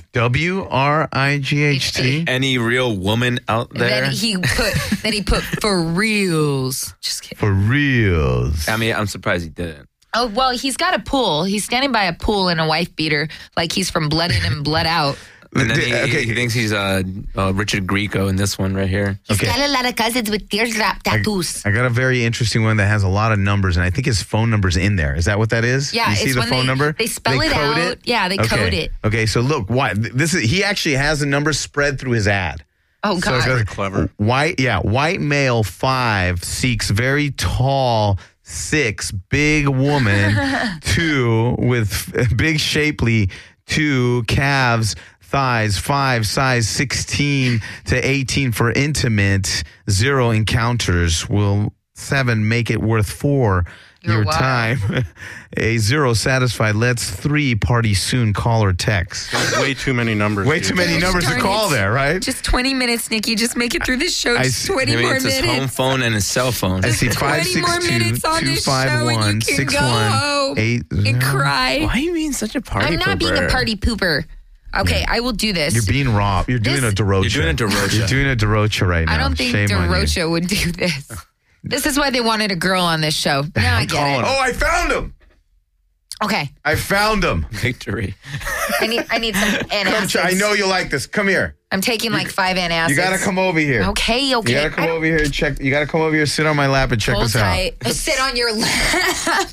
B: WRIGHT.
C: Any real woman out
D: And
C: there?
D: then he put for reals. Just kidding.
B: For reals.
C: I mean, I'm surprised he didn't.
D: Oh, well, he's got a pool. He's standing by a pool in a wife beater like he's from Blood In and Blood Out.
C: And then
B: Okay.
C: he thinks he's Richard Grieco in this one right here.
H: He's
B: Okay.
H: got a lot of cousins with teardrop tattoos.
B: I got a very interesting one that has a lot of numbers, and I think his phone number's in there. Is that what that is?
D: Yeah,
B: you see
D: it's
B: the
D: when
B: phone number?
D: they spell it
B: code
D: out. Yeah, they
B: Okay.
D: code it.
B: Okay, so look, he actually has the numbers spread through his ad.
D: Oh,
B: So it
D: God.
B: goes,
E: Clever.
B: white male 5 seeks very tall 6 big woman 2 with big shapely 2 calves thighs 5 size 16 to 18 for intimate 0 encounters will 7 make it worth 4
D: Your
B: your
D: what?
B: time a 0 satisfied let's 3 party soon call or text.
E: Way too many numbers.
B: Way
E: dude.
B: too many numbers to
D: Darn
B: call
D: it.
B: there, right?
D: Just 20 minutes, Nikki. Just make it through this show.
B: I
D: Just
B: see.
D: 20
C: Maybe
D: more
C: it's his home
D: minutes.
C: phone and his cell phone.
B: I see
D: 20 more
B: 562
D: minutes on this show and you
B: 251
D: can
B: 61
D: go home
B: 80.
D: and cry.
C: Why are you being such a party
D: I'm not being a
C: pooper?
D: party pooper. Okay, I will do this.
B: You're being raw. You're doing a Derocha.
C: You're doing a Derocha.
B: You're doing a Derocha right now.
D: I don't think
B: Shame on you.
D: DeRocha would do this. This is why they wanted a girl on this show. Now I get it.
B: Oh, I found him.
D: Okay,
B: I found him.
C: Victory.
D: I need some antacids.
B: I know you like this. Come here.
D: I'm taking like 5 antacids.
B: You gotta come over here.
D: Okay.
B: You gotta come over here and check. You gotta come over here, sit on my lap, and check
D: Hold
B: this out.
D: tight. Sit on your lap.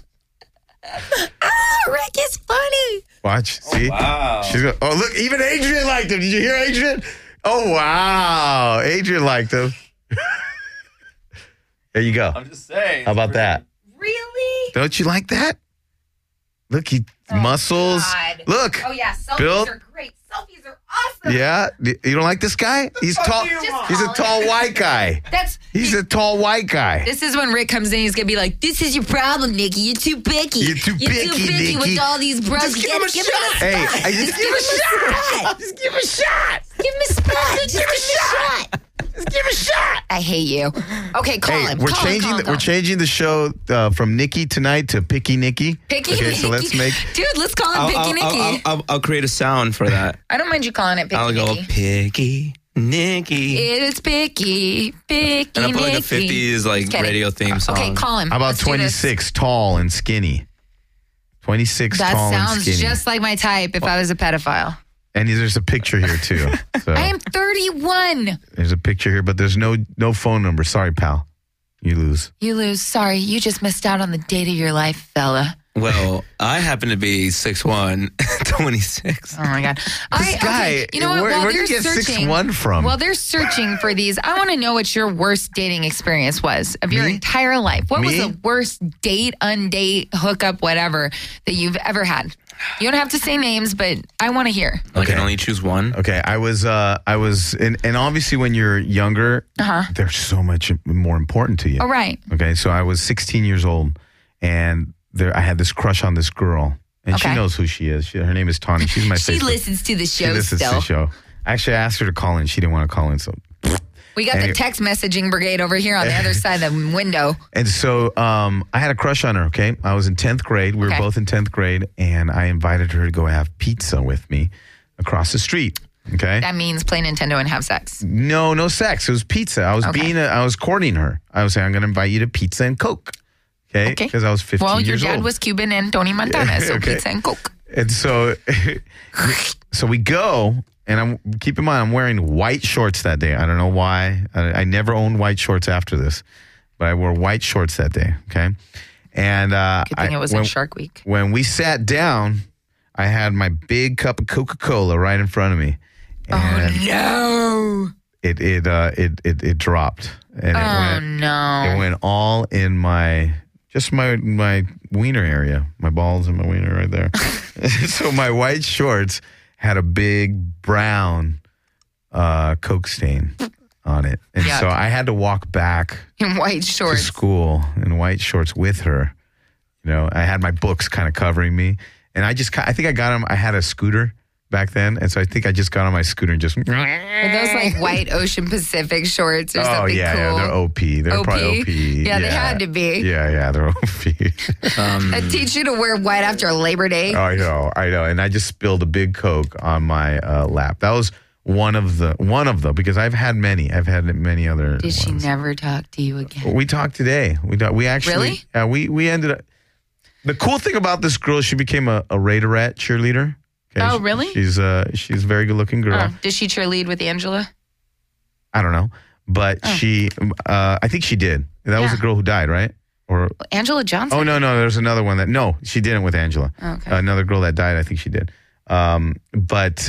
D: Rick is funny.
B: Watch. See.
C: Wow.
B: She's go. Oh, look. Even Adrian liked him. Did you hear Adrian? Oh, wow. Adrian liked him. There you go.
C: I'm just saying.
B: How about that?
D: Really?
B: Don't you like that? Look, muscles.
D: God.
B: Look.
D: Oh yeah, selfies
B: Bill?
D: are great. Selfies are awesome.
B: Yeah. You don't like this guy? He's tall.
D: want?
B: He's a tall white guy. He's a tall white guy.
D: This is when Rick comes in. He's gonna be like, "This is your problem, Nikki. You're too picky.
B: You're too picky, Nikki.
D: with all these bros.
B: Just give him a shot. Hey, just give him a shot. Just give him a shot.
H: Give him a spot. Just give him a shot.
B: Just give him a shot.
D: I hate you. Okay, call
B: Hey,
D: him.
B: we're
D: Call him,
B: changing.
D: call him,
B: We're changing the show from Nikki tonight to Picky Nikki.
D: Picky
B: Okay,
D: Nikki.
B: so let's make.
D: Dude, let's call him Picky Nikki.
C: I'll create a sound for that.
D: I don't mind you calling it Picky
C: I'll go
D: Nikki.
C: Picky Nikki.
D: It's Picky
C: And I'll put like a
D: Nikki.
C: 50s like
D: Just kidding.
C: radio theme song.
D: Okay, call him.
B: How about
D: Let's do this.
B: 26 tall and skinny? 26
D: That
B: tall and
D: sounds
B: skinny.
D: just like my type if I was a pedophile.
B: And there's a picture here too. So
D: I am 31.
B: there's a picture here, but there's no phone number. Sorry, pal. You lose.
D: You lose. Sorry, you just missed out on the date of your life, fella.
C: Well, I happen to be 6'1", 26.
D: Oh my God.
B: This guy,
D: you know what?
B: where
D: While
B: did you
D: they're
B: get
D: searching,
B: 6'1" from?
D: While they're searching for these, I want to know what your worst dating experience was of your
B: Me?
D: entire life. What was
B: Me?
D: the worst date, undate, hookup, whatever that you've ever had? You don't have to say names, but I want to hear.
C: I can only choose one.
B: Okay, I was, and obviously when you're younger, they're so much more important to you.
D: Oh, right.
B: Okay, so I was 16 years old, and I had this crush on this girl, and she
D: Okay.
B: knows who she is. Her name is Tawny. She's my
D: She
B: Facebook.
D: listens to the
B: She
D: show
B: listens
D: still.
B: to the show. Actually, I asked her to call in. She didn't want to call in, so.
D: We got the text messaging brigade over here on the other side of the window.
B: And so I had a crush on her, okay? I was in 10th grade. We were both in 10th grade, and I invited her to go have pizza with me across the street, okay?
D: That means play Nintendo and have sex.
B: No sex. It was pizza. I was courting her. I was saying, I'm going to invite you to pizza and Coke, okay? Because I was 15
D: Well, your
B: years
D: dad
B: old.
D: was Cuban and Tony Montana, so
B: Okay.
D: pizza and Coke.
B: And so we go, and keep in mind, I'm wearing white shorts that day. I don't know why. I never owned white shorts after this, but I wore white shorts that day, okay? And
D: Good thing it wasn't Shark Week.
B: when we sat down, I had my big cup of Coca-Cola right in front of me. And
D: No.
B: it dropped. And it went all in my wiener area, my balls and my wiener right there. So my white shorts had a big brown Coke stain on it. And so I had to walk back
D: In white
B: to
D: shorts.
B: school in white shorts with her. You know, I had my books kind of covering me. And I think I got them. I had a scooter back then. And so I think I just got on my scooter and just.
D: Were those like white Ocean Pacific shorts or something
B: yeah,
D: cool?
B: yeah, they're OP. They're probably OP.
D: Yeah, they had to be.
B: Yeah, they're OP.
D: That teach you to wear white after Labor Day.
B: I know. And I just spilled a big Coke on my lap. That was one of the because I've had many. I've had many other.
D: Did she
B: ones.
D: never talk to you again?
B: We talked today. We actually.
D: Really?
B: Yeah, we ended up. The cool thing about this girl, she became a Raiderette cheerleader. Okay?
D: Oh, really?
B: She's a very good looking girl.
D: Oh, did she cheerlead with Angela?
B: I don't know, but she. I think she did. That was the girl who died, right? Or
D: Angela Johnson?
B: oh no, there's another one that no, she didn't with Angela.
D: Okay.
B: Another girl that died, I think she did. But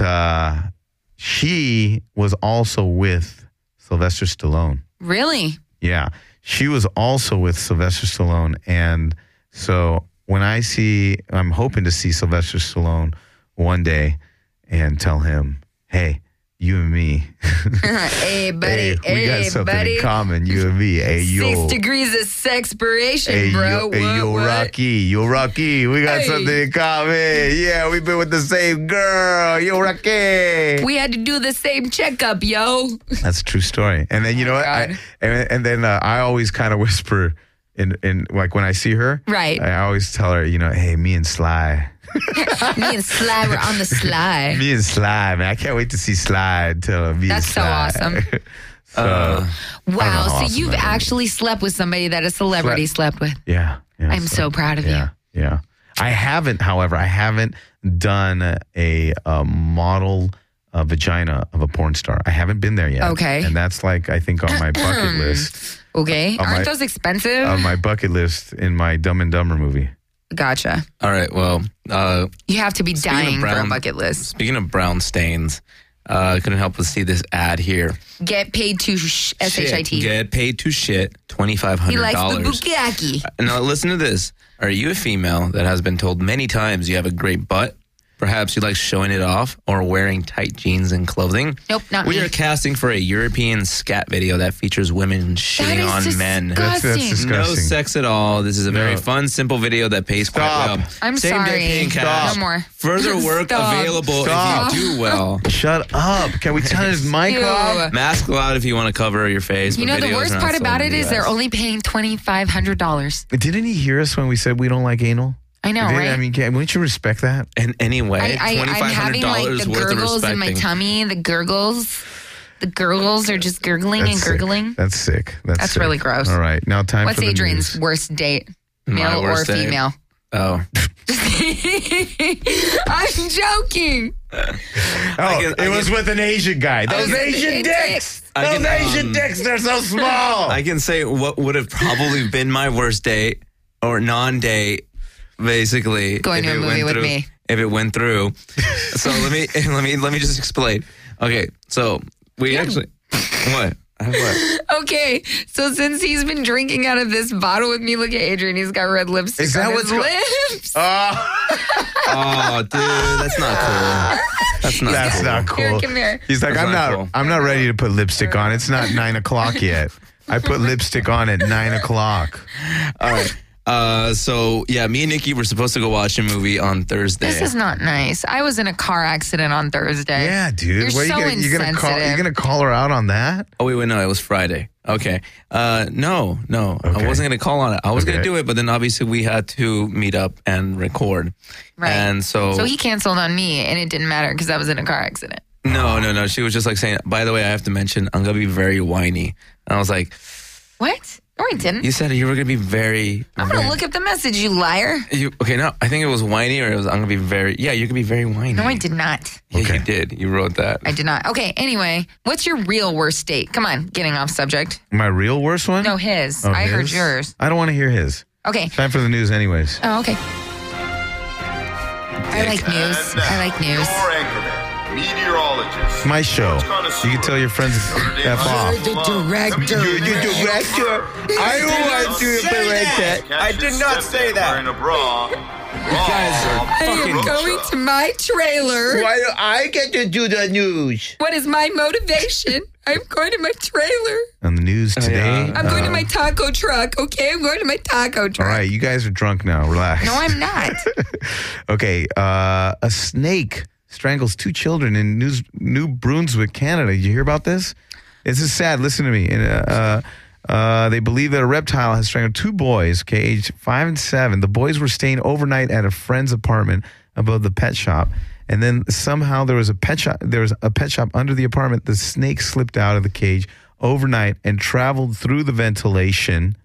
B: she was also with Sylvester Stallone.
D: Really?
B: Yeah, she was also with Sylvester Stallone, and so when I'm hoping to see Sylvester Stallone one day and tell him, hey, you and me.
D: Hey, buddy.
B: Hey, we got something
D: buddy.
B: in common, you and me. Hey, yo.
D: 6 degrees of sexpiration,
B: Hey,
D: bro.
B: yo, Rocky. We got
D: Hey.
B: something in common. Yeah, we've been with the same girl. Yo, Rocky.
D: We had to do the same checkup, yo.
B: That's a true story. And then, you know what?
D: God.
B: I always kind of whisper in like when I see her.
D: Right.
B: I always tell her, you know, hey, me and Sly.
D: Me and Sly were on the sly.
B: Me and Sly, man. I can't wait to see Sly. Tell her me
D: That's so
B: and Sly.
D: awesome.
B: So, I don't know
D: Wow.
B: how
D: So
B: awesome
D: you've
B: that is.
D: actually slept with somebody that a celebrity slept with.
B: Yeah.
D: I'm so proud of you.
B: Yeah. I haven't done a model vagina of a porn star. I haven't been there yet.
D: Okay.
B: And that's like, I think on my bucket list.
D: Okay.
B: On
D: Aren't
B: my-
D: those expensive?
B: On my bucket list in my Dumb and Dumber movie.
D: Gotcha.
C: All right. Well,
D: You have to be
C: Speaking of
D: dying for a
C: brown-
D: bucket list.
C: speaking of brown stains, I couldn't help but see this ad here.
D: Get paid to SHIT.
C: Get paid to shit $2,500.
D: He likes the bukkake.
C: Now listen to this. Are you a female that has been told many times you have a great butt? Perhaps you like showing it off or wearing tight jeans and clothing?
D: Nope, not
C: We
D: me.
C: are casting for a European scat video that features women shitting
D: is
C: on men.
D: disgusting.
B: That's disgusting.
C: No sex at all. This is a very
B: No.
C: fun, simple video that pays quite
B: Stop.
C: well.
D: I'm
C: Same
D: sorry.
C: day paying cash.
D: No more.
C: Further work
D: Stop.
C: available
B: Stop.
C: if you do well.
B: Shut up. Can we turn his mic
D: Ew.
B: off?
C: Mask allowed if you want to cover your face.
D: You
C: but
D: know, the
C: videos
D: worst
C: are not
D: part
C: sold
D: about
C: in
D: it
C: the
D: is they're
C: US.
D: only paying $2,500.
B: Didn't he hear us when we said we don't like anal?
D: I know,
B: Didn't-
D: right?
B: I mean, wouldn't you respect that?
C: And anyway,
D: I'm having like
C: $2,500
D: the
C: worth of
D: gurgles in my
C: respecting.
D: tummy. The gurgles. The gurgles are just gurgling and
B: Sick.
D: gurgling.
B: That's sick. That's sick.
D: really gross.
B: All right. Now time
D: What's
B: for the
D: Adrian's
B: news.
D: worst date?
C: My
D: Male or
C: worst date?
D: female?
C: Oh.
D: I'm joking.
B: Oh, it was with an Asian guy. Those Asian dicks.
C: I
B: Those
C: can,
B: Asian dicks, they're so small.
C: I can say what would have probably been my worst date or non-date, basically.
D: Going
C: if
D: to a
C: it
D: movie
C: went
D: with
C: through-
D: me.
C: If it went through. So let me just explain. Okay, so we actually what? What?
D: Okay, so since he's been drinking out of this bottle with me, look at Adrian. He's got red lipstick
B: Is that
D: on
B: what's
D: his
B: go-
D: lips.
C: Oh, dude, that's not cool. That's not
B: That's
C: cool.
B: not cool.
D: Here, come here.
B: He's like,
C: That's
B: I'm
C: not
B: not.
C: cool.
B: I'm not ready to put lipstick on. It's not 9 o'clock yet. I put lipstick on at 9 o'clock.
C: All right. So yeah, me and Nikki were supposed to go watch a movie on Thursday.
D: This is not nice. I was in a car accident on Thursday.
B: Yeah, dude.
D: You're so
B: you're gonna
D: insensitive.
B: call her out on that?
C: Oh wait, no, it was Friday. Okay. No,
B: Okay.
C: I wasn't gonna call on it. I was gonna
B: Okay.
C: do it, but then obviously we had to meet up and record.
D: Right.
C: And so
D: he canceled on me, and it didn't matter because I was in a car accident.
C: no. She was just like saying, by the way, I have to mention, I'm gonna be very whiny. And I was like,
D: What? No, I didn't.
C: you said you were gonna be very.
D: I'm going to look up the message, you liar.
C: Okay, no, I think it was whiny, or it was I'm gonna be very. Yeah, you could be very whiny.
D: No, I did not.
C: Yeah,
B: Okay.
C: you did. You wrote that.
D: I did not. Okay, anyway, what's your real worst date? Come on, getting off subject.
B: My real worst one?
D: No, his.
B: Oh,
D: I heard
B: his?
D: yours.
B: I don't want to hear his.
D: Okay.
B: Time for the news, anyways.
D: Oh, okay. I like news. I like news.
G: Your anchorman, meteorologist.
B: My show. You can tell your friends F off.
D: The director.
B: I don't want to direct that.
C: I did not say that.
G: Wearing a bra.
D: I am going to my trailer.
B: Why do I get to do the news?
D: What is my motivation? I'm going to my trailer.
B: On the news today.
C: yeah.
D: I'm going to my taco truck. Okay, I'm going to my taco
B: All
D: truck.
B: right, you guys are drunk now. Relax.
D: No, I'm not.
B: Okay, a snake strangles 2 children in New Brunswick, Canada. Did you hear about this? This is sad. Listen to me. They believe that a reptile has strangled 2 boys, aged 5 and 7. The boys were staying overnight at a friend's apartment above the pet shop. And then somehow there was a pet shop. There was a pet shop under the apartment. The snake slipped out of the cage overnight and traveled through the ventilation.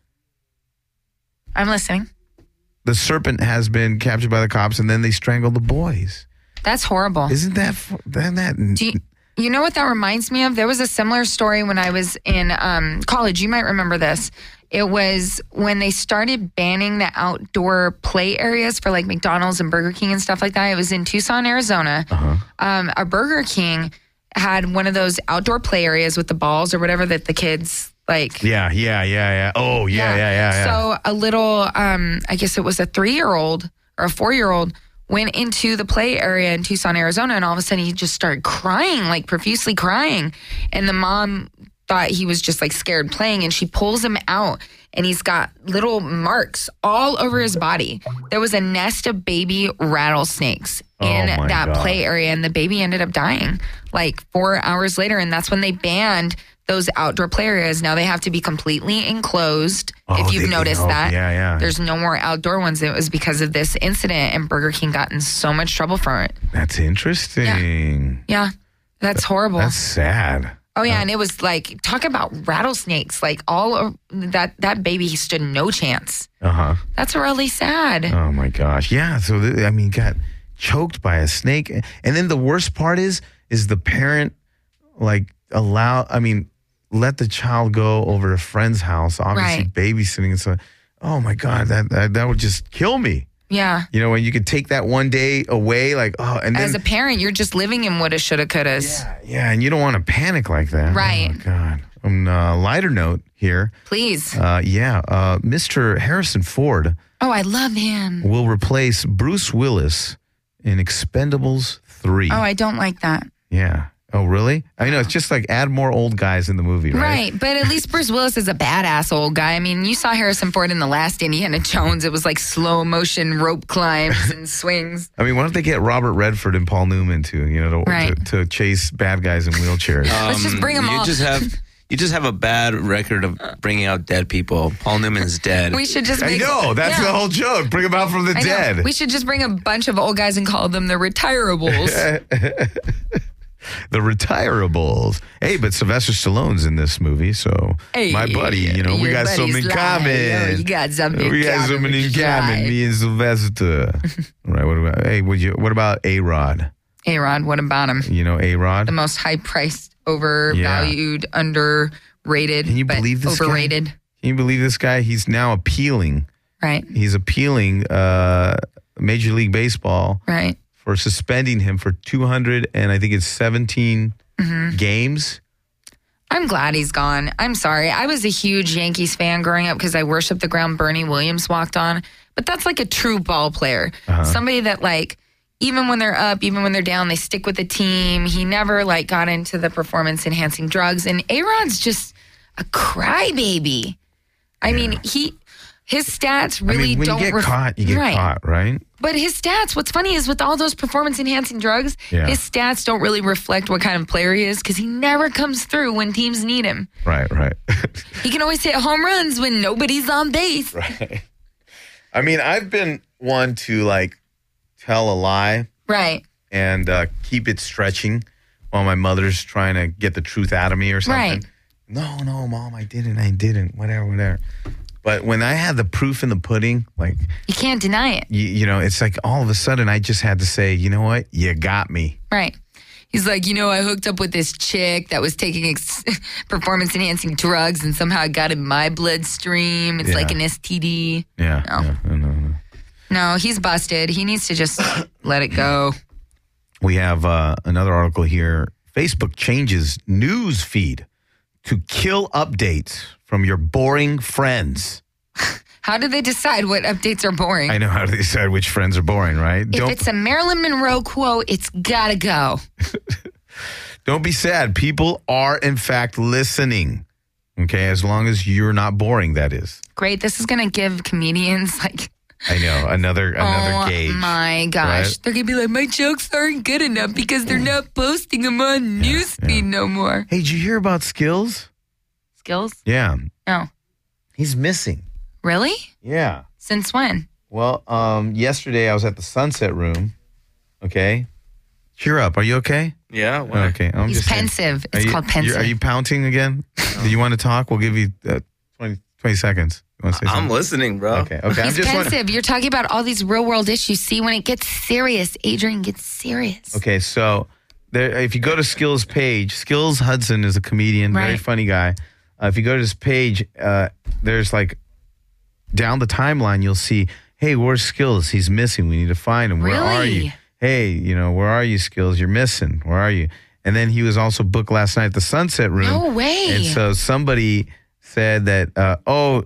D: I'm listening.
B: The serpent has been captured by the cops, and then they strangled the boys.
D: That's horrible.
B: Isn't that
D: Do you know what that reminds me of? There was a similar story when I was in college. You might remember this. It was when they started banning the outdoor play areas for like McDonald's and Burger King and stuff like that. It was in Tucson, Arizona. A Burger King had one of those outdoor play areas with the balls or whatever that the kids like.
B: Yeah. Oh, yeah.
D: So a little, I guess it was a 3-year-old or a 4-year-old went into the play area in Tucson, Arizona, and all of a sudden he just started crying, like profusely crying. And the mom thought he was just like scared playing, and she pulls him out, and he's got little marks all over his body. There was a nest of baby rattlesnakes in
B: Oh, my
D: that
B: God.
D: play area, and the baby ended up dying like 4 hours later. And that's when they banned those outdoor play areas. Now they have to be completely enclosed.
B: Oh,
D: If you've
B: they-
D: noticed
B: oh,
D: that,
B: yeah.
D: there's no more outdoor ones. It was because of this incident, and Burger King got in so much trouble from it.
B: That's interesting.
D: Yeah, that's horrible.
B: That's sad.
D: Oh yeah, and it was like, talk about rattlesnakes. Like all of that baby, he stood no chance. That's really sad.
B: Oh my gosh. Yeah. So got choked by a snake, and then the worst part is the parent let the child go over a friend's house, obviously
D: Right.
B: babysitting, and so. Oh my God, that would just kill me.
D: Yeah.
B: You know, when you could take that one day away, and then
D: As a parent, you're just living in woulda, shoulda, couldas.
B: yeah, and you don't want to panic like that.
D: Right.
B: Oh God. On a lighter note here,
D: Please.
B: Mr. Harrison Ford
D: Oh, I love him.
B: will replace Bruce Willis in Expendables 3.
D: Oh, I don't like that.
B: Yeah. Oh, really? I know. It's just like add more old guys in the movie, right?
D: Right, but at least Bruce Willis is a badass old guy. I mean, you saw Harrison Ford in the last Indiana Jones. It was like slow motion rope climbs and swings.
B: I mean, why don't they get Robert Redford and Paul Newman to chase bad guys in wheelchairs?
D: Let's just bring 'em all.
C: You just have a bad record of bringing out dead people. Paul Newman's dead.
D: We should just
B: I
D: make,
B: know. That's
D: Yeah.
B: the whole joke. Bring them out from the
D: I know.
B: dead.
D: We should just bring a bunch of old guys and call them the retirables.
B: The retirables. Hey, but Sylvester Stallone's in this movie, so
D: Hey,
B: my buddy, we
D: your
B: got something in
D: buddy's
B: common.
D: lying. Oh, you got something in
B: We got
D: common.
B: something in common.
D: Right.
B: Me and Sylvester. Right. What about A-Rod?
D: A-Rod, what about him?
B: You know A-Rod?
D: The most high-priced, overvalued, underrated,
B: Can you
D: but
B: believe this
D: overrated.
B: guy? Can you believe this guy? He's now appealing.
D: Right,
B: He's appealing Major League Baseball
D: right.
B: for suspending him for 217
D: Mm-hmm.
B: games.
D: I'm glad he's gone. I'm sorry. I was a huge Yankees fan growing up because I worshiped the ground Bernie Williams walked on. But that's like a true ball player. Somebody that even when they're up, even when they're down, they stick with the team. He never got into the performance enhancing drugs. And A-Rod's just a crybaby. I mean, His stats
B: I
D: really
B: mean, when
D: don't
B: you get caught, you get
D: right.
B: caught, right?
D: But his stats, what's funny is with all those performance-enhancing drugs,
B: Yeah.
D: his stats don't really reflect what kind of player he is because he never comes through when teams need him.
B: Right.
D: He can always hit home runs when nobody's on base.
B: Right. I mean, I've been one to like tell a lie
D: Right.
B: and keep it stretching while my mother's trying to get the truth out of me or something.
D: Right.
B: No, Mom, I didn't. Whatever. But when I had the proof in the pudding, like,
D: You can't deny it.
B: you know, it's like all of a sudden I just had to say, you know what? You got me.
D: Right. He's like, I hooked up with this chick that was taking performance-enhancing drugs and somehow it got in my bloodstream. It's
B: Yeah.
D: like an STD.
B: Yeah.
D: No.
B: Yeah, no.
D: No, he's busted. He needs to just let it go.
B: We have another article here. Facebook changes news feed to kill updates from your boring friends.
D: How do they decide what updates are boring?
B: I know how to decide which friends are boring, right?
D: If it's a Marilyn Monroe quote, it's gotta go.
B: Don't be sad. People are, in fact, listening. Okay, as long as you're not boring, that is.
D: Great. This is gonna give comedians like,
B: I know, another gauge.
D: oh my gosh.
B: right?
D: They're gonna be like, my jokes aren't good enough because they're not posting them on Newsfeed no more.
B: Hey, did you hear about Skills?
D: Skills?
B: Yeah,
D: No.
B: he's missing.
D: Really?
B: Yeah.
D: Since when?
B: Well, yesterday I was at the Sunset Room. Okay, cheer up. Are you okay?
C: Yeah. Why?
B: Okay, I'm
D: He's
B: just saying.
D: pensive.
B: Are
D: It's
B: you-
D: called pensive.
B: Are you pouting again? Do you want to talk? We'll give you 20 seconds. You want to say
C: I'm
B: something?
C: listening, bro.
B: Okay. I'm
D: He's
B: just
D: pensive. You're talking about all these real world issues. See, when it gets serious, Adrian gets serious.
B: Okay, so there, if you go to Skills' page, Skills Hudson is a comedian, very
D: Right.
B: funny guy. If you go to his page, there's like down the timeline, you'll see, hey, where's Skills? He's missing. We need to find him. Where are you?
D: Really?
B: Hey, where are you, Skills? You're missing. Where are you? And then he was also booked last night at the Sunset Room.
D: No way.
B: And so somebody said that,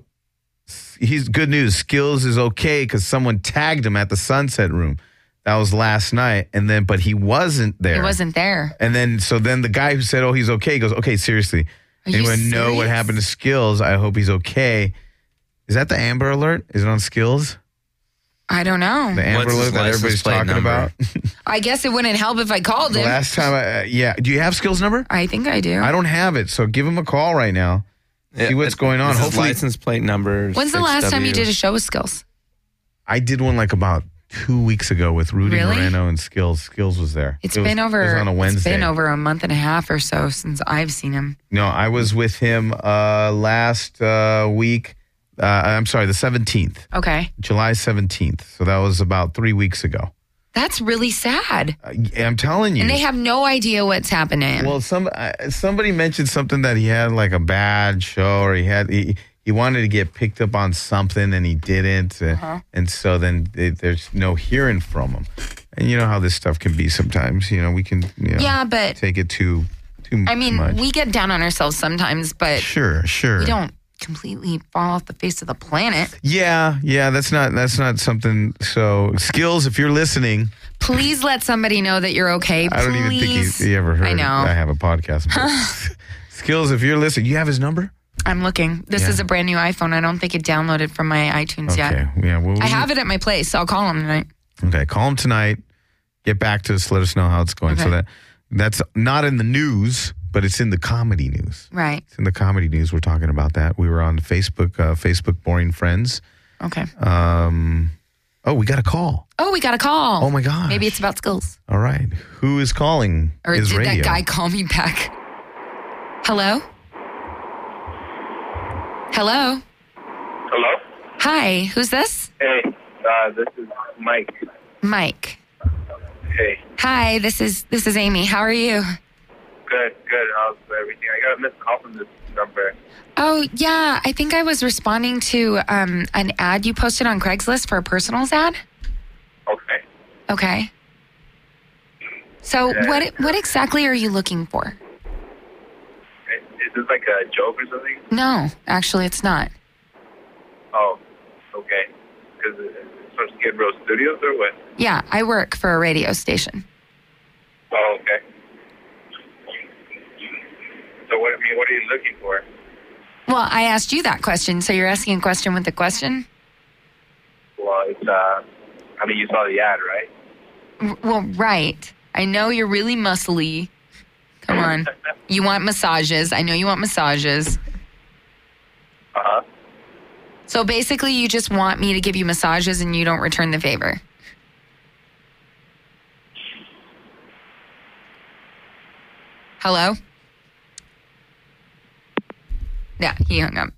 B: he's good news. Skills is okay because someone tagged him at the Sunset Room. That was last night. And then, but he wasn't there.
D: He wasn't there.
B: And then, so then the guy who said, he's okay, goes, okay, seriously.
D: Are you
B: Anyone know what
D: serious?
B: happened to Skills? I hope he's okay. Is that the Amber Alert? Is it on Skills?
D: I don't know.
B: The Amber
C: What's his
B: Alert that
C: license
B: everybody's
C: plate
B: talking
C: number?
B: about?
D: I guess it wouldn't help if I called
B: The
D: him.
B: last time, yeah. Do you have Skills number?
D: I think I do.
B: I don't have it. So give him a call right now. See what's going on.
C: This is
B: Hopefully,
C: license plate number.
D: When's the last time you
C: 6W.
D: did a show with Skills?
B: I did one like about 2 weeks ago with Rudy
D: Really?
B: Moreno and Skills. Skills was there.
D: It
B: was on a Wednesday.
D: It's been over a month and a half or so since I've seen him.
B: No, I was with him last week. I'm sorry, the 17th,
D: Okay.
B: July 17th. So that was about 3 weeks ago.
D: That's really sad.
B: I'm telling you.
D: And they have no idea what's happened to him.
B: Well, somebody mentioned something that he had like a bad show, or he wanted to get picked up on something and he didn't, and so then there's no hearing from him. And you know how this stuff can be sometimes. We can
D: Yeah, but
B: take it too
D: I mean,
B: much.
D: we get down on ourselves sometimes, but
B: Sure.
D: we don't completely fall off the face of the planet.
B: Yeah, that's not something. So Skills, if you're listening,
D: Please let somebody know that you're okay.
B: I don't even think
D: Please.
B: he ever heard.
D: I know.
B: I have a podcast. but Skills, if you're listening, you have his number.
D: I'm looking. This
B: Yeah.
D: is a brand new iPhone. I don't think it downloaded from my iTunes yet.
B: Okay, yeah. Well,
D: I have it at my place, so I'll call him tonight.
B: Okay, call him tonight. Get back to us. Let us know how it's going. So
D: Okay.
B: that's not in the news, but it's in the comedy news.
D: Right.
B: It's in the comedy news. We're talking about that. We were on Facebook Boring Friends.
D: Okay.
B: We got a call.
D: Oh, we got a call.
B: Oh my gosh.
D: Maybe it's about Skills.
B: All right. Who is calling?
D: Or
B: Is
D: did
B: radio.
D: that guy call me back? Hello? Hello?
I: Hello?
D: Hi, who's this?
I: Hey, this is Mike.
D: Mike.
I: Hey,
D: Hi, this is Amy. How are you?
I: good. How's everything? I got a missed call from this number.
D: Oh, yeah. I think I was responding to an ad you posted on Craigslist for a personals ad.
I: Okay.
D: Okay. So
I: Yeah.
D: what exactly are you looking for?
I: Is this like a joke or something?
D: No, actually it's not.
I: Oh, okay. Because it's from Skid Row Studios or what?
D: Yeah, I work for a radio station.
I: Oh, okay. So what are you looking for?
D: Well, I asked you that question, so you're asking a question with a question?
I: Well, it's, I mean, you saw the ad, right?
D: Well, right. I know you're really muscly. Come on. You want massages. I know you want massages.
I: Uh-huh.
D: So basically, you just want me to give you massages and you don't return the favor. Hello? Yeah, he hung up.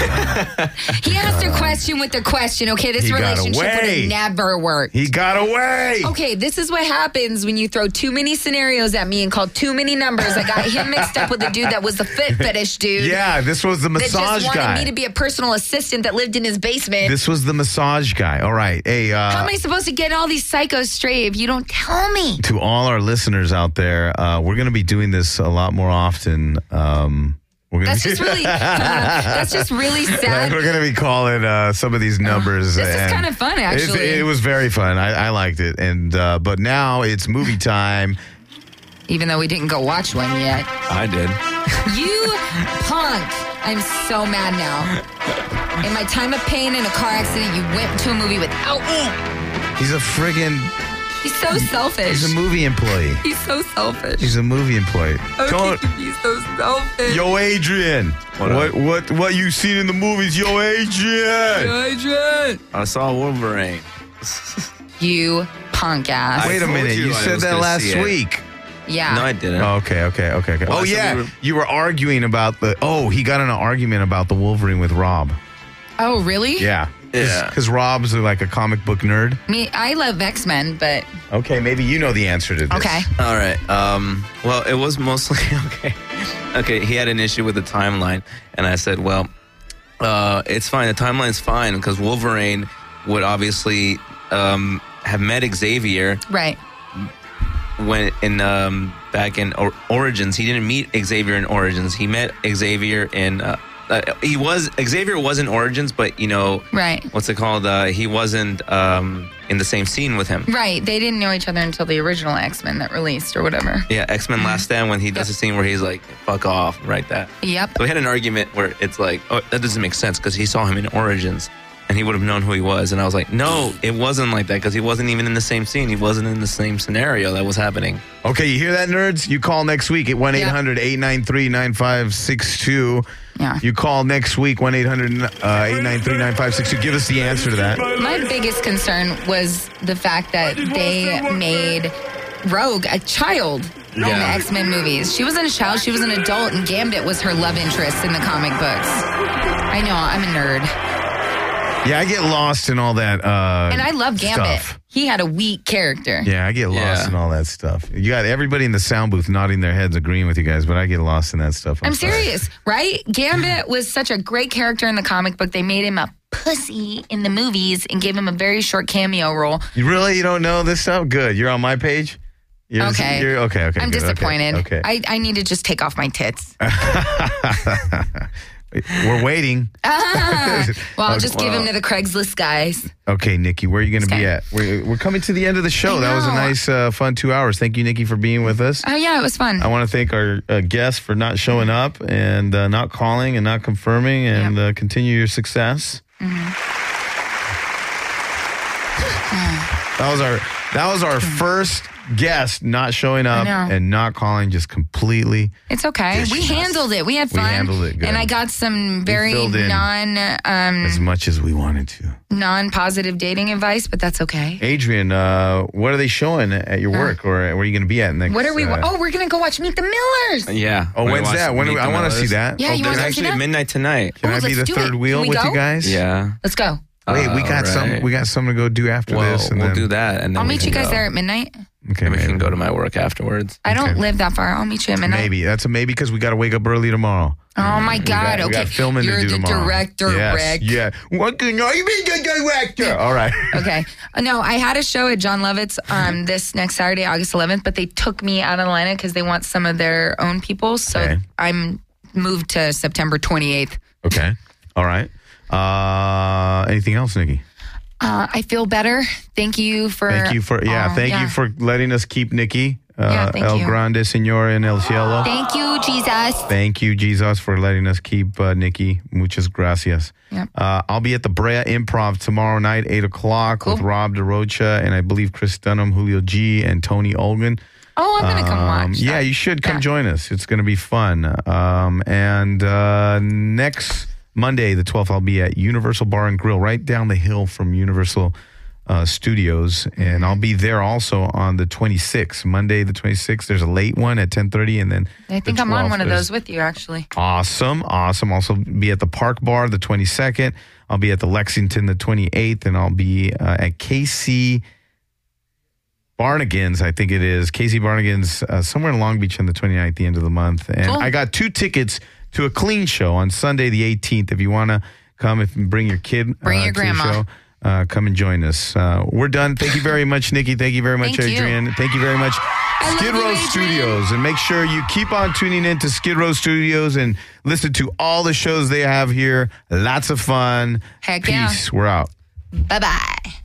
D: He asked a question with a question. Okay, this
B: He got
D: relationship would
B: away.
D: have never worked.
B: He got away.
D: Okay, this is what happens when you throw too many scenarios at me and call too many numbers. I got him mixed up with the dude that was the foot fetish dude.
B: Yeah, this was the
D: That
B: massage
D: just wanted
B: guy.
D: me to be a personal assistant that lived in his basement.
B: This was the massage guy. All right. Hey,
D: How am I supposed to get all these psychos straight if you don't tell me?
B: to all our listeners out there, we're going to be doing this a lot more often. We're gonna
D: That's just really, that's just really sad.
B: We're going to be calling some of these numbers.
D: This is
B: and
D: kind of fun, actually.
B: It was very fun. I liked it. And but now it's movie time.
D: Even though we didn't go watch one yet.
C: I did.
D: You punk. I'm so mad now. In my time of pain in a car accident, you went to a movie without me.
B: He's a friggin'.
D: He's so selfish.
B: He's a movie employee.
D: He's so selfish.
B: He's a movie employee.
D: He's so selfish.
B: Yo, Adrian. What you seen in the movies? Yo, Adrian.
D: Adrian.
C: I saw Wolverine.
D: You punk ass.
B: Wait a
C: told
B: minute.
C: you
B: You
C: I
B: said
C: was
B: that
C: gonna
B: last
C: see it.
B: week.
D: Yeah.
C: No, I didn't.
B: Oh, okay.
C: Well,
B: Oh,
C: I said
B: yeah.
C: we were-
B: You were arguing about the. Oh, he got in an argument about the Wolverine with Rob.
D: Oh, really?
B: Yeah.
C: Yeah.
B: Because Rob's like a comic book nerd.
D: I love X-Men, but
B: Okay, maybe you know the answer to this.
D: okay.
C: All right. Well, it was mostly okay. Okay, he had an issue with the timeline, and I said, "Well, it's fine. The timeline's fine because Wolverine would obviously have met Xavier
D: Right.
C: when in back in Origins. He didn't meet Xavier in Origins. He met Xavier in." Xavier was in Origins, but you know,
D: Right.
C: what's it called? He wasn't in the same scene with him.
D: Right. They didn't know each other until the original X-Men that released or whatever.
C: Yeah, X-Men Last Stand when he does a scene where he's like, "Fuck off," right? That.
D: Yep.
C: So we had an argument where it's like, oh, that doesn't make sense because he saw him in Origins and he would have known who he was. And I was like, no, it wasn't like that because he wasn't even in the same scene. He wasn't in the same scenario that was happening.
B: Okay, you hear that, nerds? You call next week at 1-800-893-9562.
D: Yeah.
B: You call next week, 1-800-893-9562. Give us the answer to that.
D: My biggest concern was the fact that they made Rogue a child in the X-Men movies. She wasn't a child, she was an adult, and Gambit was her love interest in the comic books. I know, I'm a nerd.
B: Yeah, I get lost in all that
D: And I love Gambit.
B: stuff.
D: He had a weak character.
B: Yeah, I get lost in all that stuff. You got everybody in the sound booth nodding their heads agreeing with you guys, but I get lost in that stuff.
D: I'm
B: sorry.
D: serious, right? Gambit was such a great character in the comic book. They made him a pussy in the movies and gave him a very short cameo role.
B: You really don't know this stuff? Good. You're on my page?
D: Okay.
B: Okay.
D: I'm
B: good,
D: disappointed.
B: Okay.
D: I need to just take off my tits.
B: We're waiting.
D: Well, I'll just give him to the Craigslist guys.
B: Okay, Nikki, where are you going to be
D: Okay.
B: at? We're coming to the end of the show.
D: I
B: That was a
D: know.
B: nice, fun 2 hours. Thank you, Nikki, for being with us.
D: Oh, yeah, it was fun.
B: I want to thank our guests for not showing up and not calling and not confirming and continue your success. That was our first guest not showing up
D: know.
B: and not calling, just completely.
D: It's okay. We handled it. We had fun.
B: handled it good.
D: And I got some very
B: filled in as much as we wanted to.
D: non-positive dating advice, but that's okay.
B: Adrian, what are they showing at your work, or where are you going to be at next?
D: What are we? We're gonna go watch Meet the Millers.
C: Yeah.
B: Oh,
C: We're
B: when's
C: gonna
B: that?
C: watch Meet
B: I
C: the
B: want to see
C: Millers.
B: that.
D: Yeah, you
C: There's
D: wanna
C: actually
D: see that?
C: midnight tonight.
B: Can I be
D: let's
B: the
D: do
B: third
D: it.
B: wheel
D: Can we
B: with you
D: go?
B: guys?
C: Yeah.
D: Let's go.
B: Wait, we got
C: Alright.
B: We got something to go do after
C: Well,
B: this, and
C: we'll
B: then
C: do that, and then
D: I'll
C: we
D: meet you
C: can
D: guys
C: go.
D: there at midnight.
B: Okay,
C: And we
B: maybe.
C: can go to my work afterwards.
D: I don't
B: Okay.
D: live that far. I'll meet you at midnight.
B: Maybe that's a maybe because we got to wake up early tomorrow.
D: Oh my God!
B: We got
D: Okay,
B: filming
D: you're
B: to do
D: the
B: tomorrow.
D: director,
B: Yes,
D: Rick.
B: Yeah. What can I be the director? All right.
D: Okay. No, I had a show at John Lovett's this next Saturday, August 11th, but they took me out of Atlanta because they want some of their own people. So
B: Okay.
D: I'm moved to September 28th.
B: Okay. All right. Anything else, Nikki?
D: I feel better. Thank you for.
B: Thank you for letting us keep Nikki.
D: Yeah, thank
B: El
D: you.
B: Grande Señor en el Cielo.
D: Thank you, Jesus.
B: Thank you, Jesus, for letting us keep Nikki. Muchas gracias.
D: Yep.
B: I'll be at the Brea Improv tomorrow night, 8 o'clock, with Rob DeRocha and I believe Chris Dunham, Julio G, and Tony Olgan.
D: Oh, I'm going to come watch.
B: Yeah,
D: that.
B: you should come join us. It's going to be fun. And next Monday, the 12th, I'll be at Universal Bar and Grill, right down the hill from Universal Studios, and I'll be there also on the 26th, Monday the 26th. There's a late one at 10:30, and then
D: I think I'm on one of those with you, actually.
B: Awesome. Also be at the Park Bar the 22nd. I'll be at the Lexington the 28th, and I'll be at KC Barnigan's, I think it is. KC Barnigan's somewhere in Long Beach on the 29th, the end of the month. And I got 2 tickets to a clean show on Sunday the 18th. If you want to come, bring your kid.
D: Bring your grandma.
B: To the show. Come and join us. We're done. Thank you very much, Nikki. Thank you very much,
D: Thank you.
B: Adrian. Thank you very much, Skid Row Studios. And make sure you keep on tuning in to Skid Row Studios and listen to all the shows they have here. Lots of fun.
D: Heck
B: Peace.
D: yeah.
B: We're out.
D: Bye-bye.